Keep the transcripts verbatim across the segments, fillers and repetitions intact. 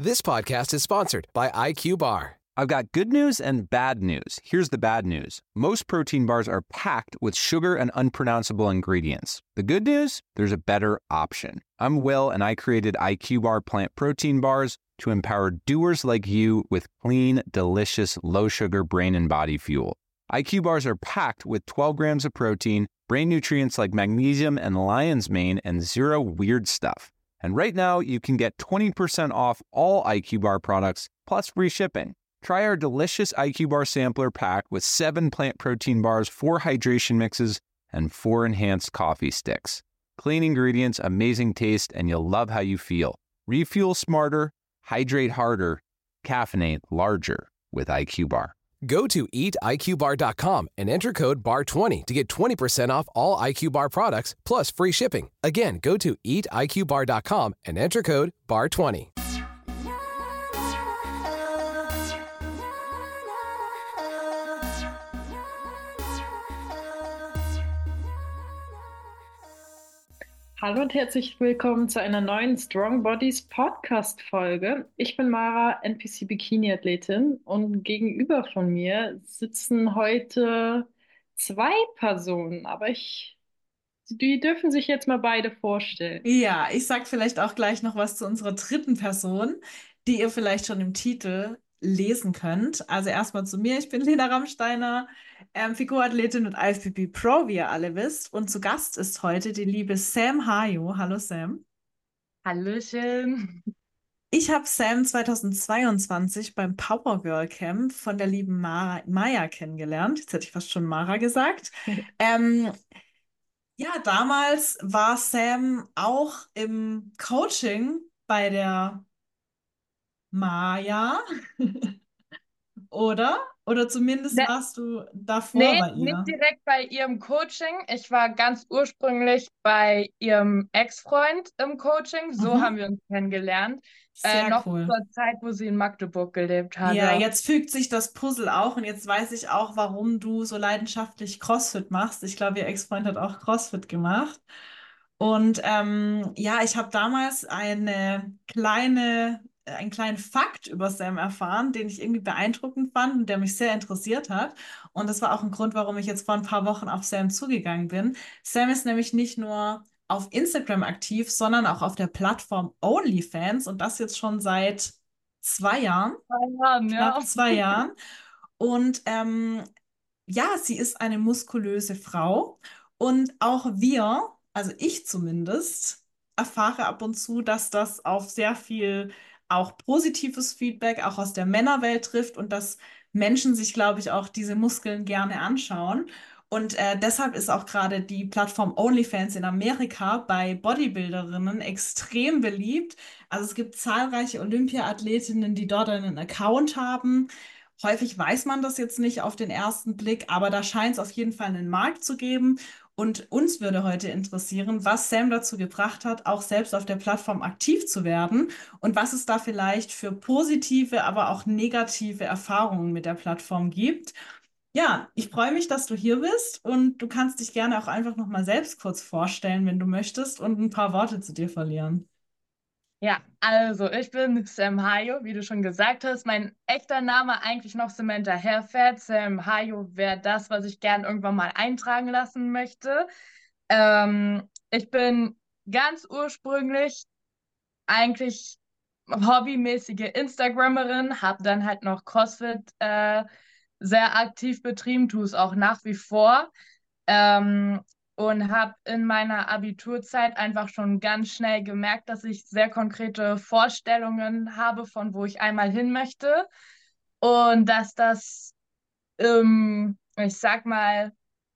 This podcast is sponsored by I Q Bar. I've got good news and bad news. Here's the bad news. Most protein bars are packed with sugar and unpronounceable ingredients. The good news? There's a better option. I'm Will, and I created I Q Bar plant protein bars to empower doers like you with clean, delicious, low-sugar brain and body fuel. I Q Bars are packed with twelve grams of protein, brain nutrients like magnesium and lion's mane, and zero weird stuff. And right now, you can get twenty percent off all I Q Bar products, plus free shipping. Try our delicious I Q Bar sampler pack with seven plant protein bars, four hydration mixes, and four enhanced coffee sticks. Clean ingredients, amazing taste, and you'll love how you feel. Refuel smarter, hydrate harder, caffeinate larger with I Q Bar. Go to eat I Q bar dot com and enter code B A R twenty to get twenty percent off all I Q Bar products plus free shipping. Again, go to eat I Q bar dot com and enter code B A R twenty. Hallo und herzlich willkommen zu einer neuen Strong Bodies Podcast-Folge. Ich bin Mara, N P C-Bikini-Athletin, und gegenüber von mir sitzen heute zwei Personen, aber ich, die dürfen sich jetzt mal beide vorstellen. Ja, ich sag vielleicht auch gleich noch was zu unserer dritten Person, die ihr vielleicht schon im Titel lesen könnt. Also erstmal zu mir, ich bin Lena Rammsteiner, ähm, Figurathletin und I F B B Pro, wie ihr alle wisst. Und zu Gast ist heute die liebe Sam Hayo. Hallo Sam. Hallöchen. Ich habe Sam zweitausendzweiundzwanzig beim Power Girl Camp von der lieben Mara, Maya kennengelernt. Jetzt hätte ich fast schon Mara gesagt. ähm, ja, damals war Sam auch im Coaching bei der Maya, oder? Oder zumindest Ne- warst du davor Nee, bei nicht ihr. direkt bei ihrem Coaching. Ich war ganz ursprünglich bei ihrem Ex-Freund im Coaching. So Mhm. haben wir uns kennengelernt. Äh, Sehr noch cool. zur Zeit, wo sie in Magdeburg gelebt hat. Ja, jetzt fügt sich das Puzzle auch und jetzt weiß ich auch, warum du so leidenschaftlich CrossFit machst. Ich glaube, ihr Ex-Freund hat auch CrossFit gemacht. Und ähm, ja, ich habe damals eine kleine, äh, einen kleinen Fakt über Sam erfahren, den ich irgendwie beeindruckend fand und der mich sehr interessiert hat. Und das war auch ein Grund, warum ich jetzt vor ein paar Wochen auf Sam zugegangen bin. Sam ist nämlich nicht nur auf Instagram aktiv, sondern auch auf der Plattform OnlyFans, und das jetzt schon seit zwei Jahren, Ja, knapp ja. zwei Jahren. Und ähm, ja, sie ist eine muskulöse Frau, und auch wir, also ich zumindest, erfahre ab und zu, dass das auf sehr viel auch positives Feedback auch aus der Männerwelt trifft und dass Menschen sich, glaube ich, auch diese Muskeln gerne anschauen. Und äh, deshalb ist auch gerade die Plattform OnlyFans in Amerika bei Bodybuilderinnen extrem beliebt. Also es gibt zahlreiche Olympia-Athletinnen, die dort einen Account haben. Häufig weiß man das jetzt nicht auf den ersten Blick, aber da scheint es auf jeden Fall einen Markt zu geben. Und uns würde heute interessieren, was Sam dazu gebracht hat, auch selbst auf der Plattform aktiv zu werden und was es da vielleicht für positive, aber auch negative Erfahrungen mit der Plattform gibt. Ja, ich freue mich, dass du hier bist, und du kannst dich gerne auch einfach noch mal selbst kurz vorstellen, wenn du möchtest, und ein paar Worte zu dir verlieren. Ja, also ich bin Sam Hayo, wie du schon gesagt hast. Mein echter Name eigentlich noch Samantha Herford. Sam Hayo wäre das, was ich gern irgendwann mal eintragen lassen möchte. Ähm, ich bin ganz ursprünglich eigentlich hobbymäßige Instagrammerin, habe dann halt noch CrossFit äh, sehr aktiv betrieben, tue es auch nach wie vor. Ähm, und habe in meiner Abiturzeit einfach schon ganz schnell gemerkt, dass ich sehr konkrete Vorstellungen habe, von wo ich einmal hin möchte. Und dass das im, ich sag mal,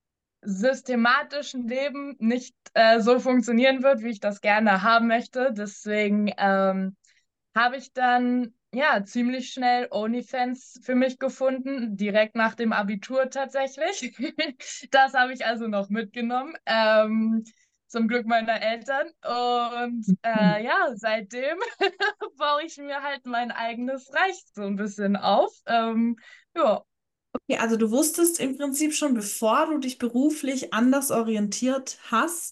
systematischen Leben nicht äh, so funktionieren wird, wie ich das gerne haben möchte. Deswegen ähm, habe ich dann ja ziemlich schnell OnlyFans für mich gefunden, direkt nach dem Abitur tatsächlich. Das habe ich also noch mitgenommen, ähm, zum Glück meiner Eltern. Und äh, ja, seitdem baue ich mir halt mein eigenes Reich so ein bisschen auf. Ähm, ja. Okay, also du wusstest im Prinzip schon, bevor du dich beruflich anders orientiert hast,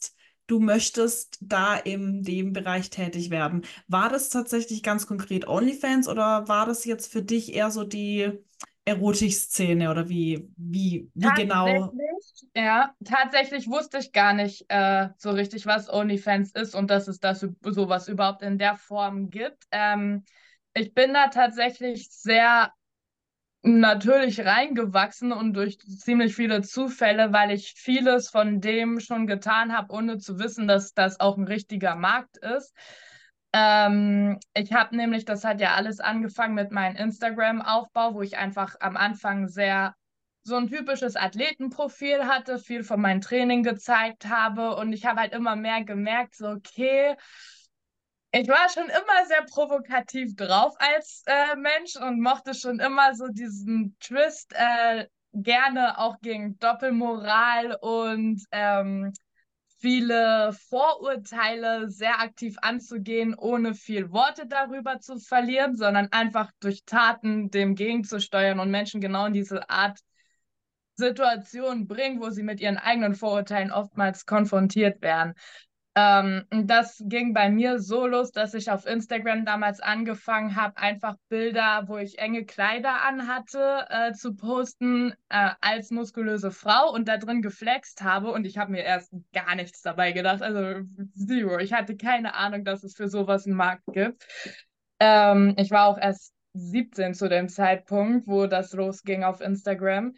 du möchtest da in dem Bereich tätig werden. War das tatsächlich ganz konkret OnlyFans oder war das jetzt für dich eher so die Erotik-Szene oder wie, wie, wie genau? Tatsächlich, ja, tatsächlich wusste ich gar nicht äh, so richtig, was OnlyFans ist und dass es das sowas überhaupt in der Form gibt. Ähm, ich bin da tatsächlich sehr natürlich reingewachsen und durch ziemlich viele Zufälle, weil ich vieles von dem schon getan habe, ohne zu wissen, dass das auch ein richtiger Markt ist. Ähm, ich habe nämlich, das hat ja alles angefangen mit meinem Instagram-Aufbau, wo ich einfach am Anfang sehr so ein typisches Athletenprofil hatte, viel von meinem Training gezeigt habe und ich habe halt immer mehr gemerkt, so okay, ich war schon immer sehr provokativ drauf als äh, Mensch und mochte schon immer so diesen Twist äh, gerne auch gegen Doppelmoral und ähm, viele Vorurteile sehr aktiv anzugehen, ohne viel Worte darüber zu verlieren, sondern einfach durch Taten dem gegenzusteuern und Menschen genau in diese Art Situation bringen, wo sie mit ihren eigenen Vorurteilen oftmals konfrontiert werden. Ähm, das ging bei mir so los, dass ich auf Instagram damals angefangen habe, einfach Bilder, wo ich enge Kleider anhatte, äh, zu posten, äh, als muskulöse Frau und da drin geflext habe. Und ich habe mir erst gar nichts dabei gedacht. Also zero. Ich hatte keine Ahnung, dass es für sowas einen Markt gibt. Ähm, ich war auch erst siebzehn zu dem Zeitpunkt, wo das losging auf Instagram.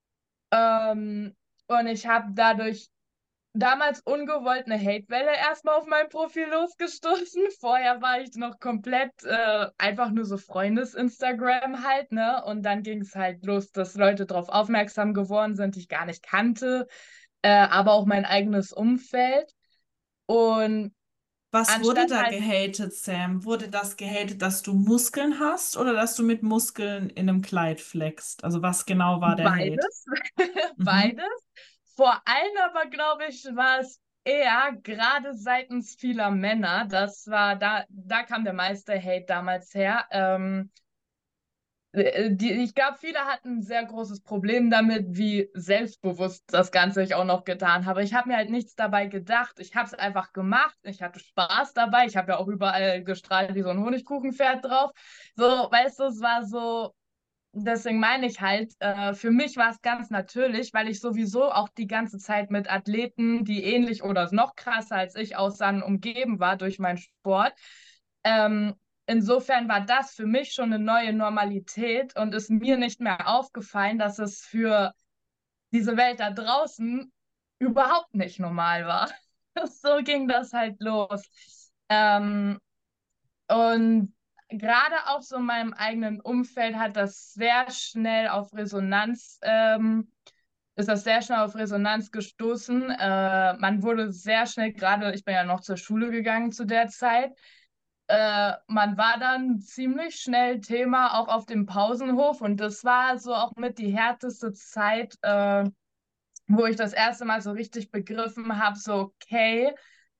Ähm, und ich habe dadurch damals ungewollt eine Hatewelle erstmal auf mein Profil losgestoßen. Vorher war ich noch komplett äh, einfach nur so Freundes-Instagram halt, ne? Und dann ging es halt los, dass Leute darauf aufmerksam geworden sind, die ich gar nicht kannte, äh, aber auch mein eigenes Umfeld. Und Was wurde anstatt da halt gehatet, Sam? Wurde das gehatet, dass du Muskeln hast oder dass du mit Muskeln in einem Kleid flexst? Also was genau war der Hate? beides, Mhm. beides. Vor allem aber, glaube ich, war es eher gerade seitens vieler Männer. Das war da, da kam der meiste Hate damals her. Ähm, äh, die, ich glaube, viele hatten ein sehr großes Problem damit, wie selbstbewusst das Ganze ich auch noch getan habe. Ich habe mir halt nichts dabei gedacht. Ich habe es einfach gemacht. Ich hatte Spaß dabei. Ich habe ja auch überall gestrahlt wie so ein Honigkuchenpferd drauf. So, weißt du, es war so. Deswegen meine ich halt, äh, für mich war es ganz natürlich, weil ich sowieso auch die ganze Zeit mit Athleten, die ähnlich oder noch krasser als ich aussahen, umgeben war durch meinen Sport. Ähm, insofern war das für mich schon eine neue Normalität und ist mir nicht mehr aufgefallen, dass es für diese Welt da draußen überhaupt nicht normal war. So ging das halt los. Ähm, und gerade auch so in meinem eigenen Umfeld hat das sehr schnell auf Resonanz, ähm, ist das sehr schnell auf Resonanz gestoßen. Äh, man wurde sehr schnell, gerade ich bin ja noch zur Schule gegangen zu der Zeit, äh, man war dann ziemlich schnell Thema auch auf dem Pausenhof und das war so auch mit die härteste Zeit, äh, wo ich das erste Mal so richtig begriffen habe, so okay,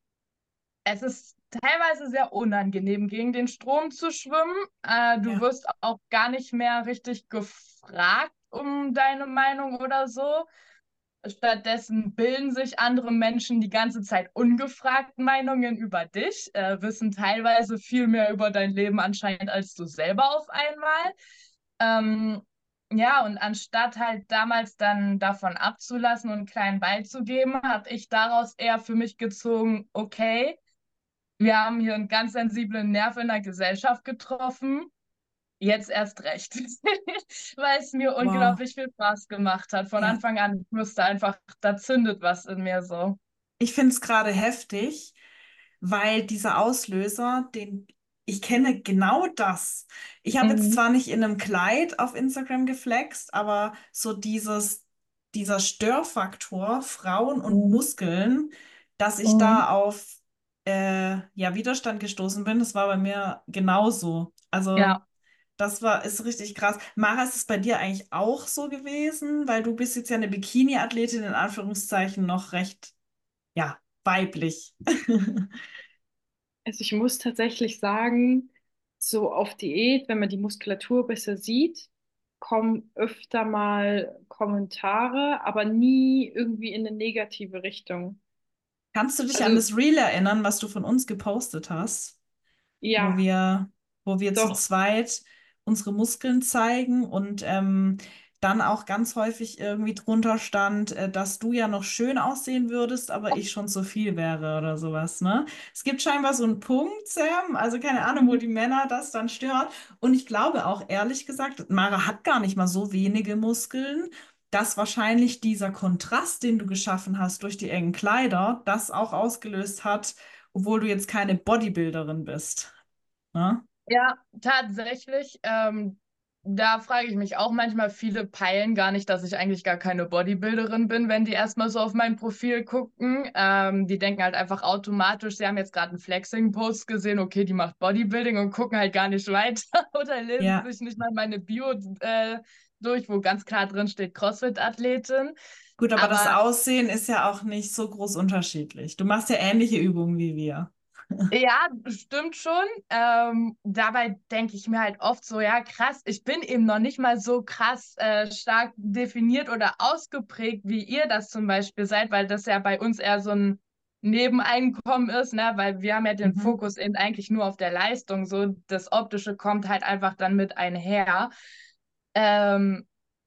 es ist teilweise sehr unangenehm, gegen den Strom zu schwimmen. Äh, du Ja. wirst auch gar nicht mehr richtig gefragt um deine Meinung oder so. Stattdessen bilden sich andere Menschen die ganze Zeit ungefragt Meinungen über dich, äh, wissen teilweise viel mehr über dein Leben anscheinend als du selber auf einmal. Ähm, ja, und anstatt halt damals dann davon abzulassen und einen kleinen beizugeben, habe ich daraus eher für mich gezogen, okay, wir haben hier einen ganz sensiblen Nerv in der Gesellschaft getroffen. Jetzt erst recht. Weil es mir Wow. unglaublich viel Spaß gemacht hat. Von Ja. Anfang an, ich wusste einfach, da zündet was in mir so. Ich finde es gerade heftig, weil dieser Auslöser, den ich kenne genau das. Ich habe jetzt Mhm. zwar nicht in einem Kleid auf Instagram geflext, aber so dieses, dieser Störfaktor Frauen und Mhm. Muskeln, dass ich Mhm. da auf äh, ja, Widerstand gestoßen bin, das war bei mir genauso. Also Ja. das war, ist richtig krass. Mara, ist es bei dir eigentlich auch so gewesen? Weil du bist jetzt ja eine Bikini-Athletin in Anführungszeichen noch recht, ja, weiblich. Also ich muss tatsächlich sagen, so auf Diät, wenn man die Muskulatur besser sieht, kommen öfter mal Kommentare, aber nie irgendwie in eine negative Richtung. Kannst du dich an Also, das Reel erinnern, was du von uns gepostet hast, wo ja, wir, wo wir zu doch. zweit unsere Muskeln zeigen und ähm, dann auch ganz häufig irgendwie drunter stand, äh, dass du ja noch schön aussehen würdest, aber ich schon zu viel wäre oder sowas, ne? Es gibt scheinbar so einen Punkt, Sam, also keine Ahnung, wo die Männer das dann stört. Und ich glaube auch, ehrlich gesagt, Mara hat gar nicht mal so wenige Muskeln, dass wahrscheinlich dieser Kontrast, den du geschaffen hast durch die engen Kleider, das auch ausgelöst hat, obwohl du jetzt keine Bodybuilderin bist. Ne? Ja, tatsächlich. Ähm, da frage ich mich auch manchmal, viele peilen gar nicht, dass ich eigentlich gar keine Bodybuilderin bin, wenn die erstmal so auf mein Profil gucken. Ähm, die denken halt einfach automatisch, sie haben jetzt gerade einen Flexing-Post gesehen, okay, die macht Bodybuilding und gucken halt gar nicht weiter oder lesen Ja, sich nicht mal meine Bio äh, durch, wo ganz klar drin steht CrossFit-Athletin. gut, aber das Aber Aussehen ist ja auch nicht so groß unterschiedlich. Du machst ja ähnliche Übungen wie wir. ja, stimmt schon. Ähm, dabei denke ich mir halt oft so, ja, krass, ich bin eben noch nicht mal so krass äh, stark definiert oder ausgeprägt, wie ihr das zum Beispiel seid, weil das ja bei uns eher so ein Nebeneinkommen ist, ne? Weil wir haben ja den Mhm. Fokus eben eigentlich nur auf der Leistung. So, das Optische kommt halt einfach dann mit einher. Ähm,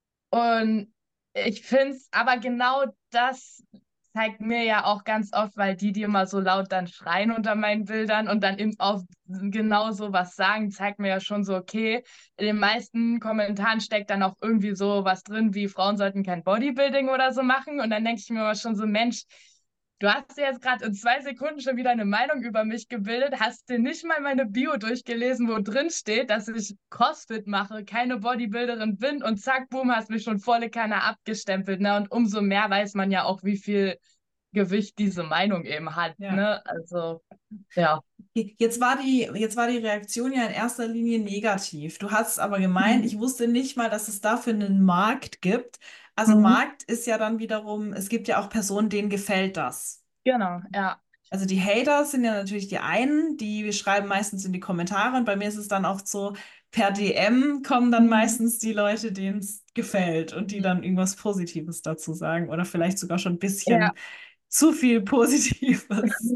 und ich finde es, aber genau das zeigt mir ja auch ganz oft, weil die, die immer so laut dann schreien unter meinen Bildern und dann eben auch genau so was sagen, zeigt mir ja schon so, okay, in den meisten Kommentaren steckt dann auch irgendwie so was drin, wie Frauen sollten kein Bodybuilding oder so machen. Und dann denke ich mir immer schon so, Mensch, du hast dir jetzt gerade in zwei Sekunden schon wieder eine Meinung über mich gebildet, hast dir nicht mal meine Bio durchgelesen, wo drin steht, dass ich CrossFit mache, keine Bodybuilderin bin und zack, boom, hast mich schon volle Kanne abgestempelt. Ne? Und umso mehr weiß man ja auch, wie viel Gewicht diese Meinung eben hat. Ja. Ne? Also, ja. Jetzt war die, jetzt war die Reaktion ja in erster Linie negativ. Du hast aber gemeint, Mhm. ich wusste nicht mal, dass es dafür einen Markt gibt. Also Mhm. Markt ist ja dann wiederum, es gibt ja auch Personen, denen gefällt das. Genau, ja. Also die Hater sind ja natürlich die einen, die schreiben meistens in die Kommentare und bei mir ist es dann oft so, per D M kommen dann Mhm. meistens die Leute, denen es gefällt und die Mhm. dann irgendwas Positives dazu sagen oder vielleicht sogar schon ein Ja. bisschen zu viel Positives.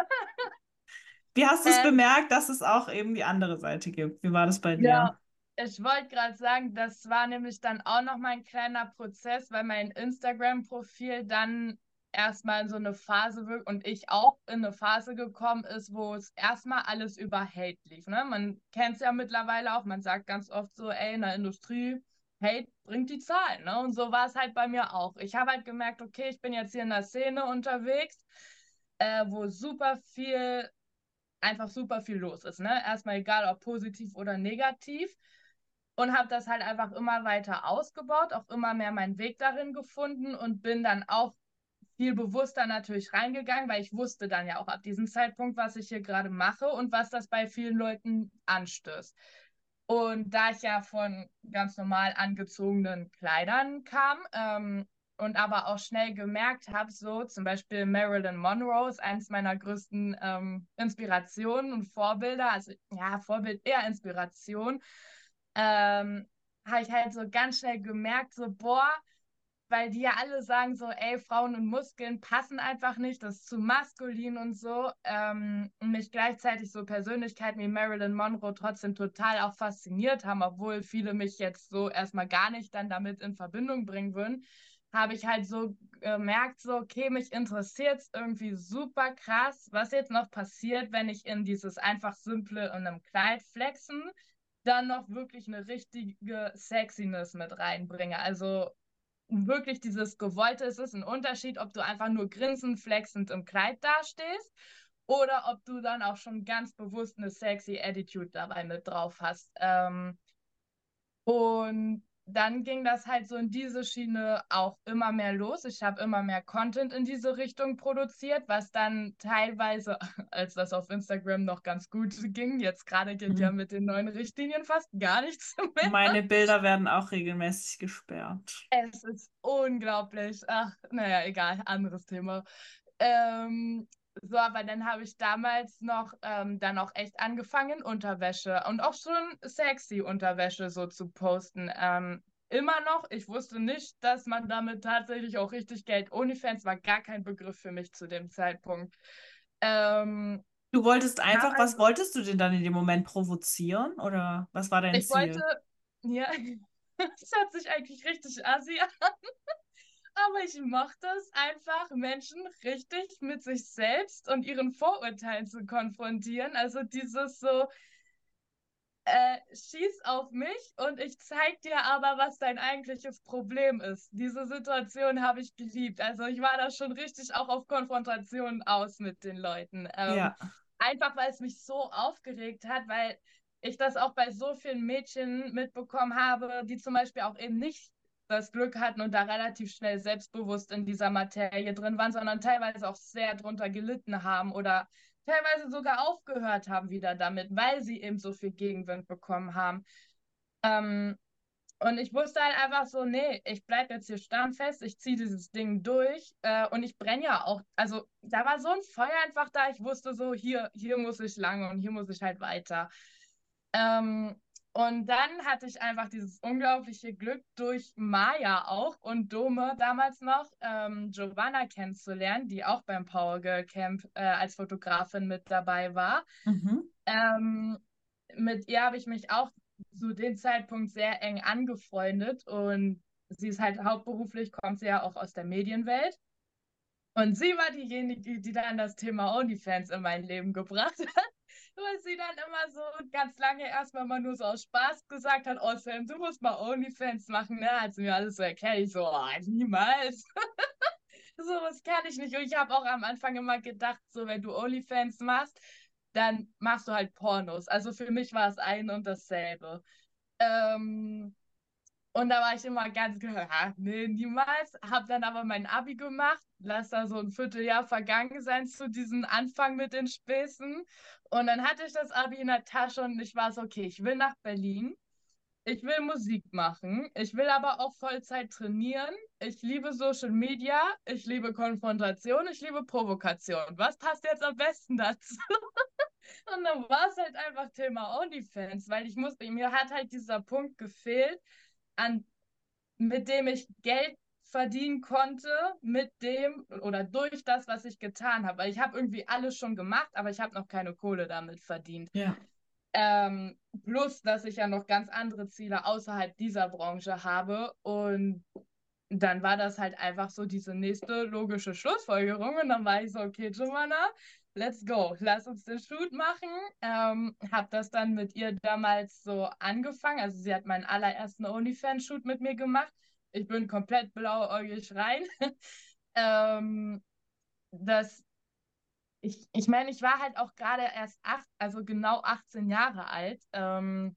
Wie hast du es Ähm, bemerkt, dass es auch eben die andere Seite gibt? Wie war das bei dir? Ja, ich wollte gerade sagen, das war nämlich dann auch noch mal ein kleiner Prozess, weil mein Instagram-Profil dann erstmal in so eine Phase wirkt und ich auch in eine Phase gekommen ist, wo es erstmal alles über Hate lief. Ne? Man kennt es ja mittlerweile auch, man sagt ganz oft so, ey, in der Industrie, Hate bringt die Zahlen. Ne? Und so war es halt bei mir auch. Ich habe halt gemerkt, okay, ich bin jetzt hier in der Szene unterwegs, äh, wo super viel einfach super viel los ist, ne? Erstmal egal, ob positiv oder negativ. Und habe das halt einfach immer weiter ausgebaut, auch immer mehr meinen Weg darin gefunden und bin dann auch viel bewusster natürlich reingegangen, weil ich wusste dann ja auch ab diesem Zeitpunkt, was ich hier gerade mache und was das bei vielen Leuten anstößt. Und da ich ja von ganz normal angezogenen Kleidern kam, ähm, und aber auch schnell gemerkt habe, so zum Beispiel Marilyn Monroe ist eines meiner größten ähm, Inspirationen und Vorbilder, also ja, Vorbild eher Inspiration, ähm, habe ich halt so ganz schnell gemerkt, so boah, weil die ja alle sagen so, ey, Frauen und Muskeln passen einfach nicht, das ist zu maskulin und so. Ähm, und mich gleichzeitig so Persönlichkeiten wie Marilyn Monroe trotzdem total auch fasziniert haben, obwohl viele mich jetzt so erstmal gar nicht dann damit in Verbindung bringen würden, habe ich halt so gemerkt, so, okay, mich interessiert es irgendwie super krass, was jetzt noch passiert, wenn ich in dieses einfach simple in einem Kleid flexen dann noch wirklich eine richtige Sexiness mit reinbringe. Also wirklich dieses Gewollte. Es ist ein Unterschied, ob du einfach nur grinsend, flexend im Kleid dastehst oder ob du dann auch schon ganz bewusst eine sexy Attitude dabei mit drauf hast. Ähm, und dann ging das halt so in diese Schiene auch immer mehr los. Ich habe immer mehr Content in diese Richtung produziert, was dann teilweise, als das auf Instagram noch ganz gut ging, jetzt gerade geht ja Mhm. mit den neuen Richtlinien fast gar nichts mehr. Meine Bilder werden auch regelmäßig gesperrt. Es ist unglaublich. Ach, naja, egal, anderes Thema. Ähm, so, aber dann habe ich damals noch ähm, dann auch echt angefangen, Unterwäsche und auch schon sexy Unterwäsche so zu posten. Ähm, immer noch. Ich wusste nicht, dass man damit tatsächlich auch richtig Geld. OnlyFans war gar kein Begriff für mich zu dem Zeitpunkt. Ähm, Du wolltest hab einfach, was also, wolltest du denn dann in dem Moment provozieren oder was war dein ich wollte, Ziel? ja, das hört sich eigentlich richtig assi an, aber ich mochte es einfach, Menschen richtig mit sich selbst und ihren Vorurteilen zu konfrontieren. Also dieses so, äh, schieß auf mich und ich zeig dir aber, was dein eigentliches Problem ist. Diese Situation habe ich geliebt. Also ich war da schon richtig auch auf Konfrontation aus mit den Leuten. Ähm, Ja. einfach weil es mich so aufgeregt hat, weil ich das auch bei so vielen Mädchen mitbekommen habe, die zum Beispiel auch eben nicht das Glück hatten und da relativ schnell selbstbewusst in dieser Materie drin waren, sondern teilweise auch sehr drunter gelitten haben oder teilweise sogar aufgehört haben wieder damit, weil sie eben so viel Gegenwind bekommen haben. Ähm, und ich wusste halt einfach so, nee, ich bleib jetzt hier standfest, ich ziehe dieses Ding durch äh, und ich brenne ja auch. Also da war so ein Feuer einfach da, ich wusste so, hier, hier muss ich lang und hier muss ich halt weiter. Ähm, und dann hatte ich einfach dieses unglaubliche Glück, durch Maya auch und Dome damals noch ähm, Giovanna kennenzulernen, die auch beim Power Girl Camp äh, als Fotografin mit dabei war. Mhm. Ähm, mit ihr habe ich mich auch zu dem Zeitpunkt sehr eng angefreundet und sie ist halt hauptberuflich, kommt sie ja auch aus der Medienwelt. Und sie war diejenige, die dann das Thema OnlyFans in mein Leben gebracht hat, weil sie dann immer so ganz lange erstmal mal nur so aus Spaß gesagt hat, oh Sam, du musst mal OnlyFans machen, ne? Hat sie mir alles so erklärt. Ich so, oh, niemals. So was kann ich nicht. Und ich habe auch am Anfang immer gedacht, so wenn du OnlyFans machst, dann machst du halt Pornos. Also für mich war es ein und dasselbe. Ähm, und da war ich immer ganz klar, "Ha, nee, niemals. Hab dann aber mein Abi gemacht, lass da so ein Vierteljahr vergangen sein zu diesem Anfang mit den Späßen. Und dann hatte ich das Abi in der Tasche und ich war so, okay, ich will nach Berlin. Ich will Musik machen. Ich will aber auch Vollzeit trainieren. Ich liebe Social Media. Ich liebe Konfrontation. Ich liebe Provokation. Was passt jetzt am besten dazu? Und dann war es halt einfach Thema OnlyFans, weil ich muss, mir hat halt dieser Punkt gefehlt, an mit dem ich Geld verdienen konnte, mit dem oder durch das, was ich getan habe. Weil ich habe irgendwie alles schon gemacht, aber ich habe noch keine Kohle damit verdient. Ja. Ähm, plus, dass ich ja noch ganz andere Ziele außerhalb dieser Branche habe. Und dann war das halt einfach so diese nächste logische Schlussfolgerung. Und dann war ich so, okay, Giovanna, let's go. Lass uns den Shoot machen. Ähm, hab das dann mit ihr damals so angefangen. Also sie hat meinen allerersten OnlyFans-Shoot mit mir gemacht. Ich bin komplett blauäugig rein. ähm, das ich, ich meine, ich war halt auch gerade erst acht, also genau achtzehn Jahre alt, ähm,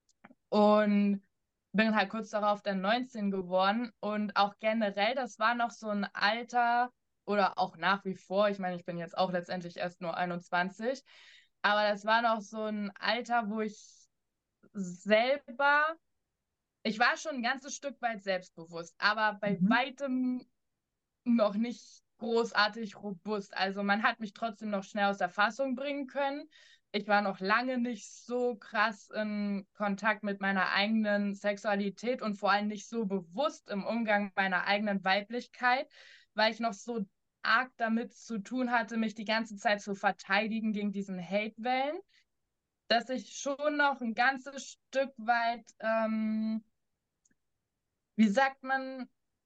und bin halt kurz darauf dann neunzehn geworden. Und auch generell, das war noch so ein Alter oder auch nach wie vor, ich meine, ich bin jetzt auch letztendlich erst nur einundzwanzig, aber das war noch so ein Alter, wo ich selber, ich war schon ein ganzes Stück weit selbstbewusst, aber bei Mhm. weitem noch nicht großartig robust. Also man hat mich trotzdem noch schnell aus der Fassung bringen können. Ich war noch lange nicht so krass in Kontakt mit meiner eigenen Sexualität und vor allem nicht so bewusst im Umgang meiner eigenen Weiblichkeit, weil ich noch so arg damit zu tun hatte, mich die ganze Zeit zu verteidigen gegen diesen Hate-Wellen, dass ich schon noch ein ganzes Stück weit, ähm, wie sagt man,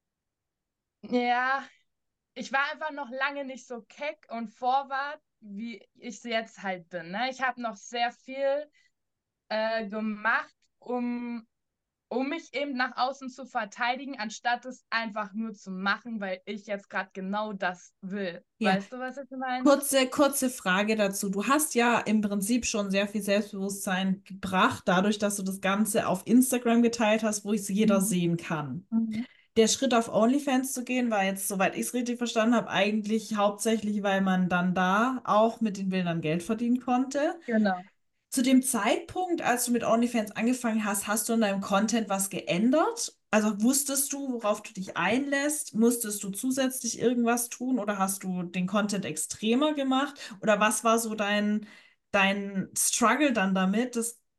ja, ich war einfach noch lange nicht so keck und forward, wie ich sie jetzt halt bin. Ne? Ich habe noch sehr viel äh, gemacht, um, um mich eben nach außen zu verteidigen, anstatt es einfach nur zu machen, weil ich jetzt gerade genau das will. Ja. Weißt du, was ich meine? Kurze, kurze Frage dazu. Du hast ja im Prinzip schon sehr viel Selbstbewusstsein gebracht, dadurch, dass du das Ganze auf Instagram geteilt hast, wo es jeder Mhm. sehen kann. Mhm. Der Schritt auf OnlyFans zu gehen, war jetzt, soweit ich es richtig verstanden habe, eigentlich hauptsächlich, weil man dann da auch mit den Bildern Geld verdienen konnte. Genau. Zu dem Zeitpunkt, als du mit OnlyFans angefangen hast, hast du in deinem Content was geändert? Also wusstest du, worauf du dich einlässt? Musstest du zusätzlich irgendwas tun oder hast du den Content extremer gemacht? Oder was war so dein, dein Struggle dann damit, das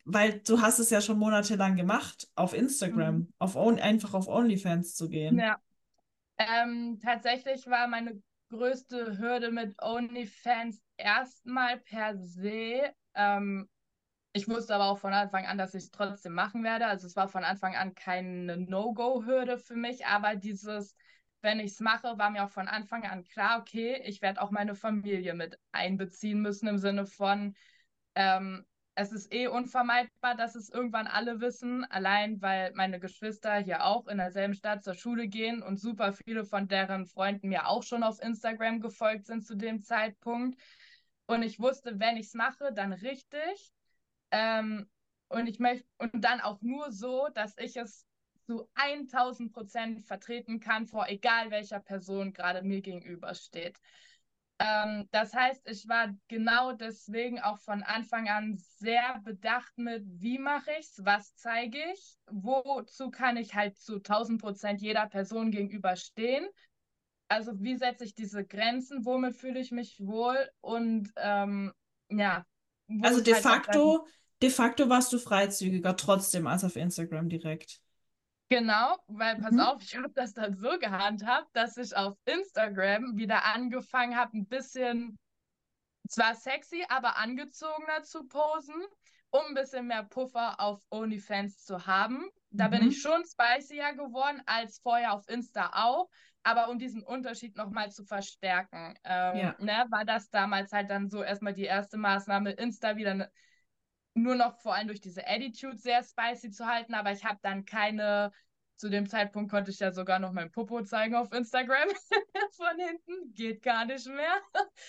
weil du hast es ja schon monatelang gemacht, auf Mhm. Instagram, auf On einfach auf OnlyFans zu gehen. Ja. Ähm, tatsächlich war meine größte Hürde mit OnlyFans erstmal per se. Ähm, ich wusste aber auch von Anfang an, dass ich es trotzdem machen werde. Also es war von Anfang an keine No-Go-Hürde für mich, aber dieses, wenn ich es mache, war mir auch von Anfang an klar, okay, ich werde auch meine Familie mit einbeziehen müssen im Sinne von, ähm, es ist eh unvermeidbar, dass es irgendwann alle wissen, allein weil meine Geschwister hier auch in derselben Stadt zur Schule gehen und super viele von deren Freunden mir auch schon auf Instagram gefolgt sind zu dem Zeitpunkt. Und ich wusste, wenn ich es mache, dann richtig. Ähm, und ich möchte, und dann auch nur so, dass ich es zu tausend Prozent vertreten kann, vor egal welcher Person gerade mir gegenübersteht. Ähm, das heißt, ich war genau deswegen auch von Anfang an sehr bedacht mit, wie mache ich es, was zeige ich, wozu kann ich halt zu tausend Prozent jeder Person gegenüberstehen. Also wie setze ich diese Grenzen, womit fühle ich mich wohl und ähm, ja, wo Also ist de halt auch dann. facto, de facto warst du freizügiger trotzdem als auf Instagram direkt. Genau, weil pass Mhm. auf, ich habe das dann so gehandhabt, dass ich auf Instagram wieder angefangen habe, ein bisschen zwar sexy, aber angezogener zu posen, um ein bisschen mehr Puffer auf OnlyFans zu haben. Da bin ich Mhm. schon spicier geworden als vorher auf Insta auch, aber um diesen Unterschied nochmal zu verstärken, ähm, Ja. ne, war das damals halt dann so erstmal die erste Maßnahme, Insta wieder ne, nur noch vor allem durch diese Attitude sehr spicy zu halten, aber ich habe dann keine, zu dem Zeitpunkt konnte ich ja sogar noch mein Popo zeigen auf Instagram von hinten, geht gar nicht mehr,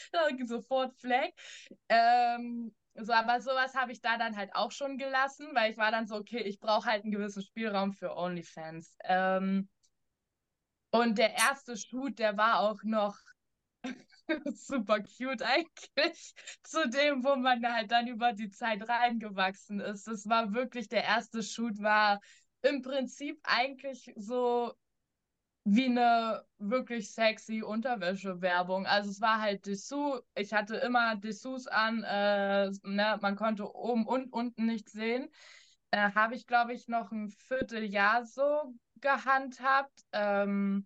sofort Flag. Ähm, so, aber sowas habe ich da dann halt auch schon gelassen, weil ich war dann so, okay, ich brauche halt einen gewissen Spielraum für OnlyFans. Ähm, und der erste Shoot, der war auch noch super cute eigentlich, zu dem, wo man halt dann über die Zeit reingewachsen ist. Das war wirklich, der erste Shoot war im Prinzip eigentlich so wie eine wirklich sexy Unterwäsche-Werbung. Also es war halt Dessous, ich hatte immer Dessous an, äh, ne, man konnte oben und unten nichts sehen. Äh, habe ich, glaube ich, noch ein Vierteljahr so gehandhabt. Ähm,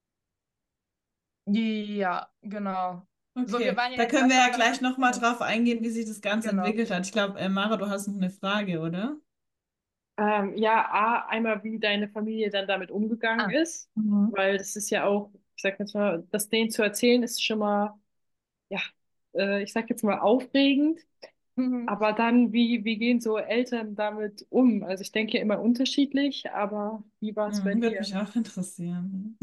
ja, genau. So, wir Okay, waren ja da jetzt können wir ja erstmal bei gleich nochmal OnlyFans. drauf eingehen, wie sich das Ganze Genau. entwickelt hat. Ich glaube, äh, Mara, du hast noch eine Frage, oder? Ähm, ja, A, einmal, wie deine Familie dann damit umgegangen Ah. ist, Mhm. weil das ist ja auch, ich sag jetzt mal, das denen zu erzählen, ist schon mal, ja, äh, ich sag jetzt mal aufregend. Mhm. Aber dann, wie, wie gehen so Eltern damit um? Also ich denke ja immer unterschiedlich, aber wie war es bei Hm, würde dir? mich auch interessieren.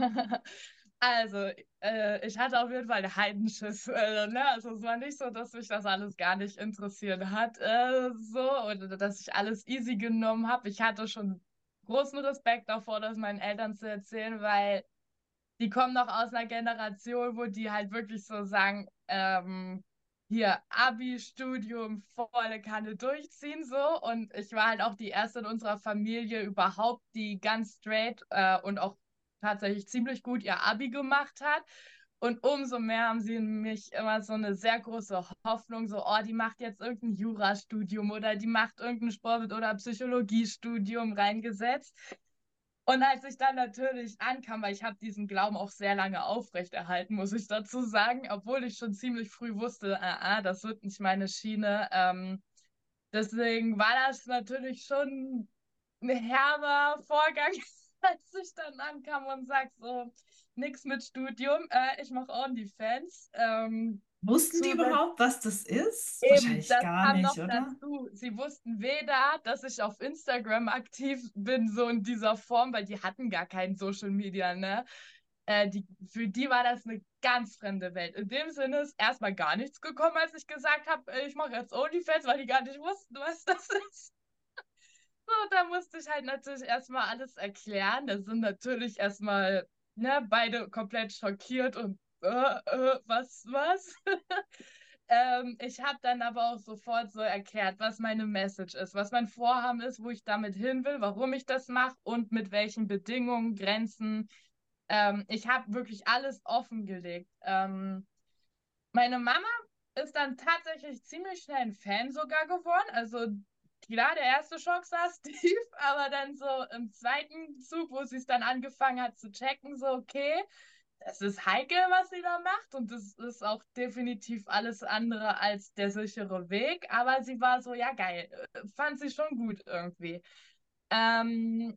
Also, äh, ich hatte auf jeden Fall einen Heidenschiss. Äh, ne? Also, es war nicht so, dass mich das alles gar nicht interessiert hat, äh, so, oder dass ich alles easy genommen habe. Ich hatte schon großen Respekt davor, das meinen Eltern zu erzählen, weil die kommen noch aus einer Generation, wo die halt wirklich so sagen, ähm, hier Abi, Studium, volle Kanne durchziehen so. Und ich war halt auch die erste in unserer Familie überhaupt, die ganz straight äh, und auch tatsächlich ziemlich gut ihr Abi gemacht hat. Und umso mehr haben sie in mich immer so eine sehr große Hoffnung, so, oh, die macht jetzt irgendein Jurastudium oder die macht irgendein Sport- oder Psychologiestudium reingesetzt. Und als ich dann natürlich ankam, weil ich habe diesen Glauben auch sehr lange aufrechterhalten, muss ich dazu sagen, obwohl ich schon ziemlich früh wusste, ah, ah, das wird nicht meine Schiene. Ähm, deswegen war das natürlich schon ein herber Vorgang, als ich dann ankam und sag so, nix mit Studium, äh, ich mache OnlyFans. Ähm, Wussten die zusätzlich überhaupt, was das ist? Eben, Wahrscheinlich das gar kam nicht, noch oder? dazu. Sie wussten weder, dass ich auf Instagram aktiv bin, so in dieser Form, weil die hatten gar kein Social Media, ne? Äh, die, für die war das eine ganz fremde Welt. In dem Sinne ist erstmal gar nichts gekommen, als ich gesagt habe, ich mache jetzt OnlyFans, weil die gar nicht wussten, was das ist. So, da musste ich halt natürlich erstmal alles erklären. Da sind natürlich erstmal, ne, beide komplett schockiert und äh, äh, was, was? Ähm, ich habe dann aber auch sofort so erklärt, was meine Message ist, was mein Vorhaben ist, wo ich damit hin will, warum ich das mache und mit welchen Bedingungen, Grenzen. Ähm, ich habe wirklich alles offengelegt. Ähm, meine Mama ist dann tatsächlich ziemlich schnell ein Fan sogar geworden. Also klar, der erste Schock saß tief, aber dann so im zweiten Zug, wo sie es dann angefangen hat zu checken, so, okay, das ist heikel, was sie da macht und das ist auch definitiv alles andere als der sichere Weg, aber sie war so, ja, geil, äh, fand sie schon gut irgendwie. Ähm,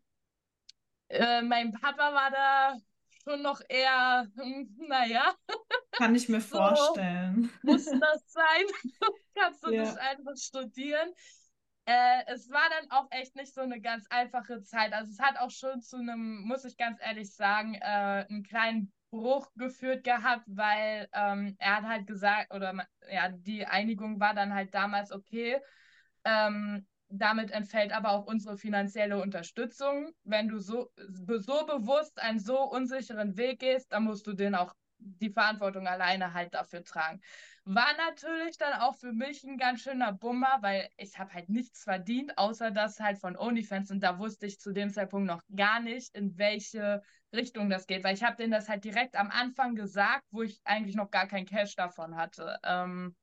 äh, Mein Papa war da schon noch eher, hm, naja, Kann ich mir so vorstellen. muss das sein. Kannst du nicht Ja. einfach studieren? Äh, es war dann auch echt nicht so eine ganz einfache Zeit. Also es hat auch schon zu einem, muss ich ganz ehrlich sagen, äh, einen kleinen Bruch geführt gehabt, weil ähm, er hat halt gesagt, oder ma- ja, die Einigung war dann halt damals okay. Ähm, damit entfällt aber auch unsere finanzielle Unterstützung. Wenn du so, so bewusst einen so unsicheren Weg gehst, dann musst du den auch die Verantwortung alleine halt dafür tragen. War natürlich dann auch für mich ein ganz schöner Bummer, weil ich habe halt nichts verdient, außer das halt von OnlyFans und da wusste ich zu dem Zeitpunkt noch gar nicht, in welche Richtung das geht, weil ich habe denen das halt direkt am Anfang gesagt, wo ich eigentlich noch gar kein Cash davon hatte. Ähm,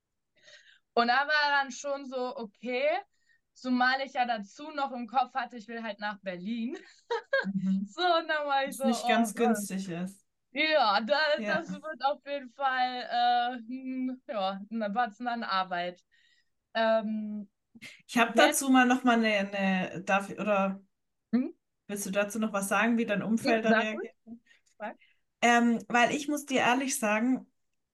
und da war dann schon so, okay, zumal ich ja dazu noch im Kopf hatte, ich will halt nach Berlin. Mhm. So, und dann war ich Was so, nicht oh ganz Gott. günstig ist. Ja, da, Ja. das wird auf jeden Fall äh, hm, ja, ein Batzen an Arbeit. Ähm, Ich habe wenn, dazu mal noch mal eine, eine darf, oder hm, willst du dazu noch was sagen, wie dein hm, Umfeld da sag ruhig. reagiert? Sag. Ähm, weil ich muss dir ehrlich sagen,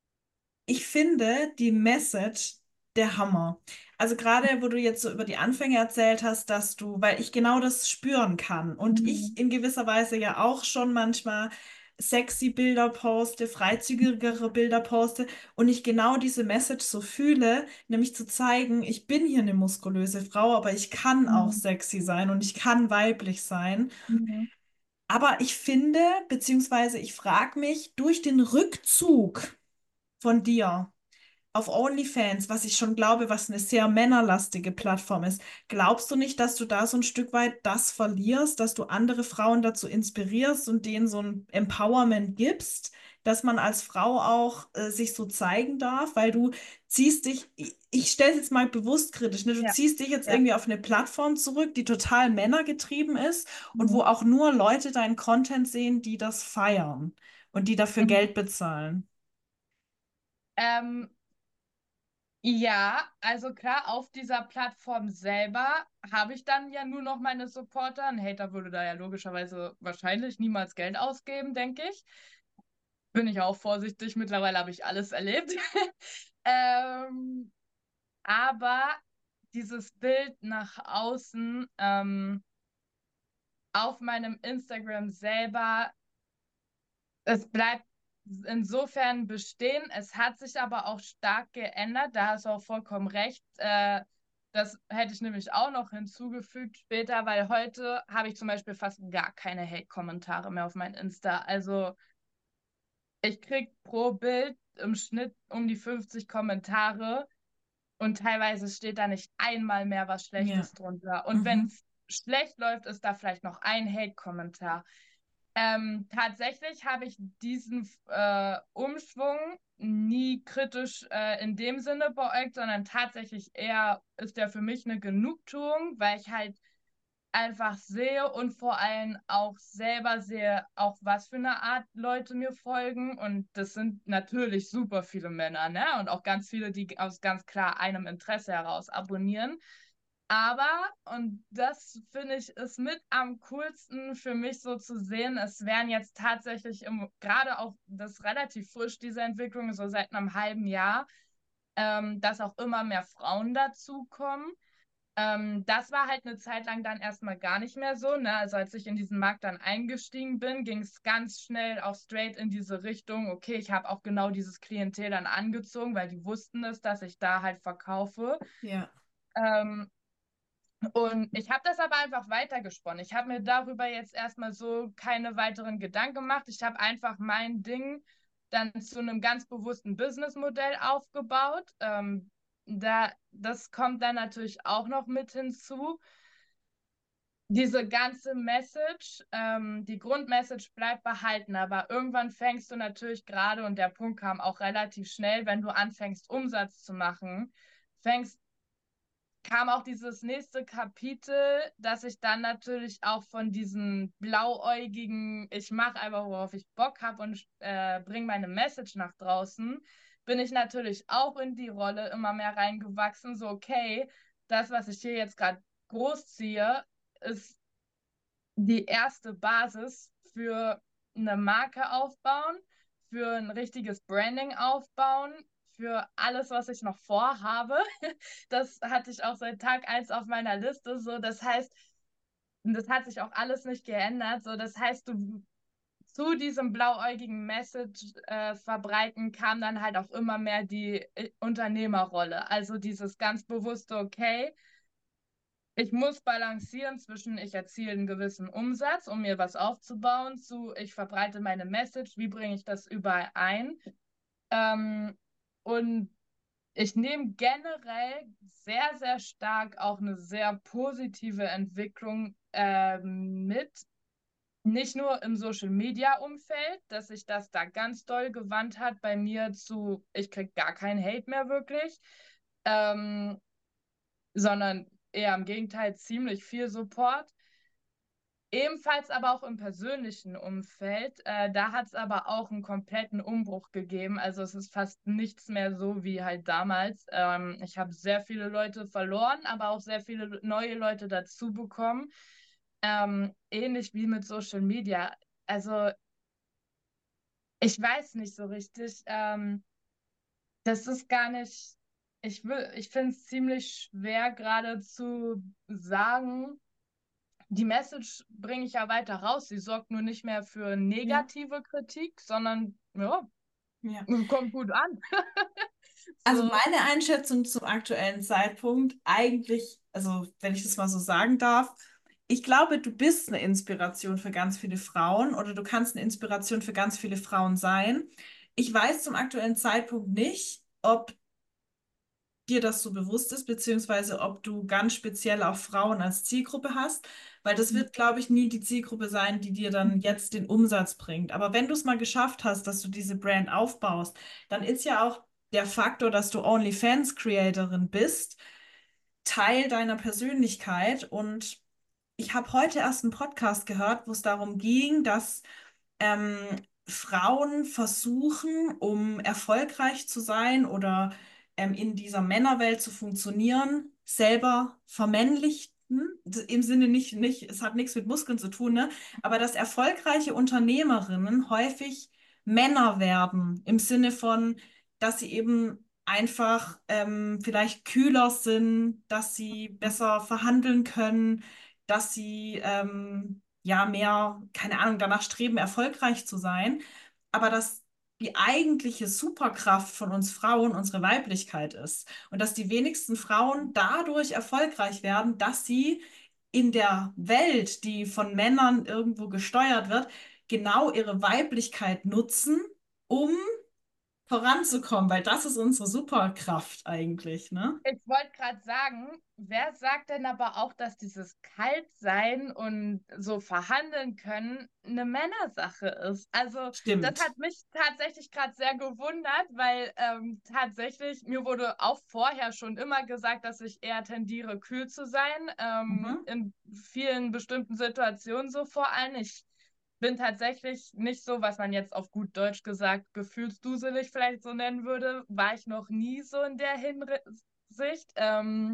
ich finde die Message der Hammer. Also gerade, wo du jetzt so über die Anfänge erzählt hast, dass du, weil ich genau das spüren kann und ich Mhm. in gewisser Weise ja auch schon manchmal sexy Bilder poste, freizügigere Bilder poste und ich genau diese Message so fühle, nämlich zu zeigen, ich bin hier eine muskulöse Frau, aber ich kann auch Mhm. sexy sein und ich kann weiblich sein. Mhm. Aber ich finde, beziehungsweise ich frage mich, durch den Rückzug von dir auf OnlyFans, was ich schon glaube, was eine sehr männerlastige Plattform ist, glaubst du nicht, dass du da so ein Stück weit das verlierst, dass du andere Frauen dazu inspirierst und denen so ein Empowerment gibst, dass man als Frau auch äh, sich so zeigen darf, weil du ziehst dich, ich, ich stelle es jetzt mal bewusst kritisch, ne? Du Ja, ziehst dich jetzt ja. irgendwie auf eine Plattform zurück, die total männergetrieben ist und wo Mhm. auch nur Leute deinen Content sehen, die das feiern und die dafür Mhm. Geld bezahlen. Ähm, ja, also klar, auf dieser Plattform selber habe ich dann ja nur noch meine Supporter. Ein Hater würde da ja logischerweise wahrscheinlich niemals Geld ausgeben, denke ich. Bin ich auch vorsichtig. Mittlerweile habe ich alles erlebt. Ähm, aber dieses Bild nach außen ähm, auf meinem Instagram selber, es bleibt insofern bestehen. Es hat sich aber auch stark geändert. Da hast du auch vollkommen recht. Äh, das hätte ich nämlich auch noch hinzugefügt später, weil heute habe ich zum Beispiel fast gar keine Hate-Kommentare mehr auf mein Insta. Also ich krieg pro Bild im Schnitt um die fünfzig Kommentare. Und teilweise steht da nicht einmal mehr was Ja. Schlechtes drunter. Und wenn Mhm. es schlecht läuft, ist da vielleicht noch ein Hate-Kommentar. Ähm, tatsächlich habe ich diesen äh, Umschwung nie kritisch äh, in dem Sinne beäugt, sondern tatsächlich eher ist der für mich eine Genugtuung, weil ich halt einfach sehe und vor allem auch selber sehe, auch was für eine Art Leute mir folgen. Und das sind natürlich super viele Männer, ne? Und auch ganz viele, die aus ganz klar einem Interesse heraus abonnieren. Aber, und das finde ich, ist mit am coolsten für mich so zu sehen, es werden jetzt tatsächlich im, gerade auch das ist relativ frisch, diese Entwicklung, so seit einem halben Jahr, ähm, dass auch immer mehr Frauen dazukommen. Ähm, das war halt eine Zeit lang dann erstmal gar nicht mehr so. Ne? Also als ich in diesen Markt dann eingestiegen bin, ging es ganz schnell auch straight in diese Richtung. Okay, ich habe auch genau dieses Klientel dann angezogen, weil die wussten es, dass ich da halt verkaufe. Ja. Ähm, und ich habe das aber einfach weitergesponnen. Ich habe mir darüber jetzt erstmal so keine weiteren Gedanken gemacht. Ich habe einfach mein Ding dann zu einem ganz bewussten Businessmodell aufgebaut. Ähm, da, das kommt dann natürlich auch noch mit hinzu. Diese ganze Message, ähm, die Grundmessage bleibt behalten, aber irgendwann fängst du natürlich gerade, und der Punkt kam auch relativ schnell, wenn du anfängst, Umsatz zu machen, fängst kam auch dieses nächste Kapitel, dass ich dann natürlich auch von diesen blauäugigen, ich mache einfach, worauf ich Bock habe und äh, bringe meine Message nach draußen, bin ich natürlich auch in die Rolle immer mehr reingewachsen. So, okay, das, was ich hier jetzt gerade großziehe, ist die erste Basis für eine Marke aufbauen, für ein richtiges Branding aufbauen, für alles, was ich noch vorhabe. Das hatte ich auch seit Tag eins auf meiner Liste. So, das heißt, das hat sich auch alles nicht geändert. So, das heißt, du zu diesem blauäugigen Message äh, verbreiten kam dann halt auch immer mehr die äh, Unternehmerrolle. Also dieses ganz bewusste, okay, ich muss balancieren zwischen, ich erziele einen gewissen Umsatz, um mir was aufzubauen, zu, ich verbreite meine Message, wie bringe ich das überall ein? Ähm, und ich nehme generell sehr, sehr stark auch eine sehr positive Entwicklung ähm, mit. Nicht nur im Social-Media-Umfeld, dass sich das da ganz doll gewandt hat bei mir zu, ich kriege gar keinen Hate mehr wirklich, ähm, sondern eher im Gegenteil ziemlich viel Support. Ebenfalls aber auch im persönlichen Umfeld. Äh, da hat es aber auch einen kompletten Umbruch gegeben. Also es ist fast nichts mehr so wie halt damals. Ähm, ich habe sehr viele Leute verloren, aber auch sehr viele neue Leute dazu bekommen. Ähm, ähnlich wie mit Social Media. Also ich weiß nicht so richtig. Ähm, das ist gar nicht. Ich will, ich finde es ziemlich schwer, gerade zu sagen, die Message bringe ich ja weiter raus. Sie sorgt nur nicht mehr für Ja, negative Kritik, sondern ja, ja. kommt gut an. Also So, meine Einschätzung zum aktuellen Zeitpunkt, eigentlich, also wenn ich das mal so sagen darf, ich glaube, du bist eine Inspiration für ganz viele Frauen oder du kannst eine Inspiration für ganz viele Frauen sein. Ich weiß zum aktuellen Zeitpunkt nicht, ob dir das so bewusst ist, beziehungsweise ob du ganz speziell auch Frauen als Zielgruppe hast, weil das wird, glaube ich, nie die Zielgruppe sein, die dir dann jetzt den Umsatz bringt. Aber wenn du es mal geschafft hast, dass du diese Brand aufbaust, dann ist ja auch der Faktor, dass du OnlyFans-Creatorin bist, Teil deiner Persönlichkeit. Und ich habe heute erst einen Podcast gehört, wo es darum ging, dass ähm, Frauen versuchen, um erfolgreich zu sein oder ähm, in dieser Männerwelt zu funktionieren, selber vermännlichten. D- Im Sinne nicht, nicht, es hat nichts mit Muskeln zu tun, ne? Aber dass erfolgreiche Unternehmerinnen häufig Männer werden, im Sinne von, dass sie eben einfach ähm, vielleicht kühler sind, dass sie besser verhandeln können, dass sie ähm, ja mehr, keine Ahnung, danach streben, erfolgreich zu sein, aber dass die eigentliche Superkraft von uns Frauen unsere Weiblichkeit ist und dass die wenigsten Frauen dadurch erfolgreich werden, dass sie in der Welt, die von Männern irgendwo gesteuert wird, genau ihre Weiblichkeit nutzen, um voranzukommen, weil das ist unsere Superkraft eigentlich, ne? ich wollte gerade sagen, wer sagt denn aber auch, dass dieses Kaltsein und so verhandeln können eine Männersache ist? Also, das Stimmt. hat mich tatsächlich gerade sehr gewundert, weil ähm, tatsächlich mir wurde auch vorher schon immer gesagt, dass ich eher tendiere, kühl zu sein, ähm, Mhm. in vielen bestimmten Situationen so vor allem. Ich bin tatsächlich nicht so, was man jetzt auf gut Deutsch gesagt, gefühlsduselig vielleicht so nennen würde, war ich noch nie so in der Hinsicht. Ähm,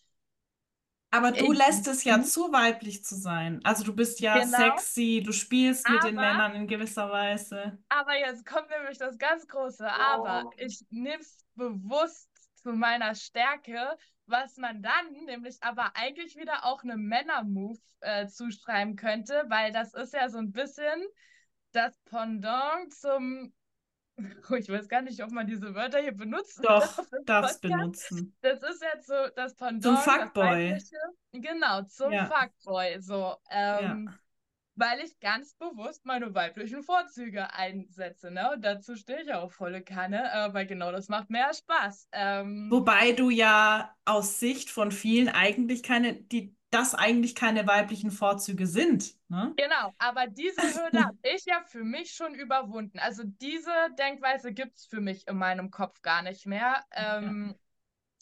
Aber du ich, lässt es ja mhm, zu, weiblich zu sein. Also du bist ja genau, sexy, du spielst mit den aber, Männern in gewisser Weise. aber jetzt kommt nämlich das ganz große Aber. Ich nehme es bewusst zu meiner Stärke, was man dann nämlich aber eigentlich wieder auch einem Männer-Move äh, zuschreiben könnte, weil das ist ja so ein bisschen das Pendant zum. Oh, ich weiß gar nicht, ob man diese Wörter hier benutzen Doch, darf im darfst Podcast. benutzen. Das ist jetzt so das Zum Pendant, das Fuckboy. weibliche, genau, zum Ja, Fuckboy. So, ja. ähm, weil ich ganz bewusst meine weiblichen Vorzüge einsetze, ne? Und dazu stehe ich auch volle Kanne, äh, weil genau das macht mehr Spaß. Ähm, Wobei du ja aus Sicht von vielen eigentlich keine, die, das eigentlich keine weiblichen Vorzüge sind, ne? genau, aber diese Hürde habe ich ja für mich schon überwunden. Also diese Denkweise gibt es für mich in meinem Kopf gar nicht mehr. Ja. Ähm,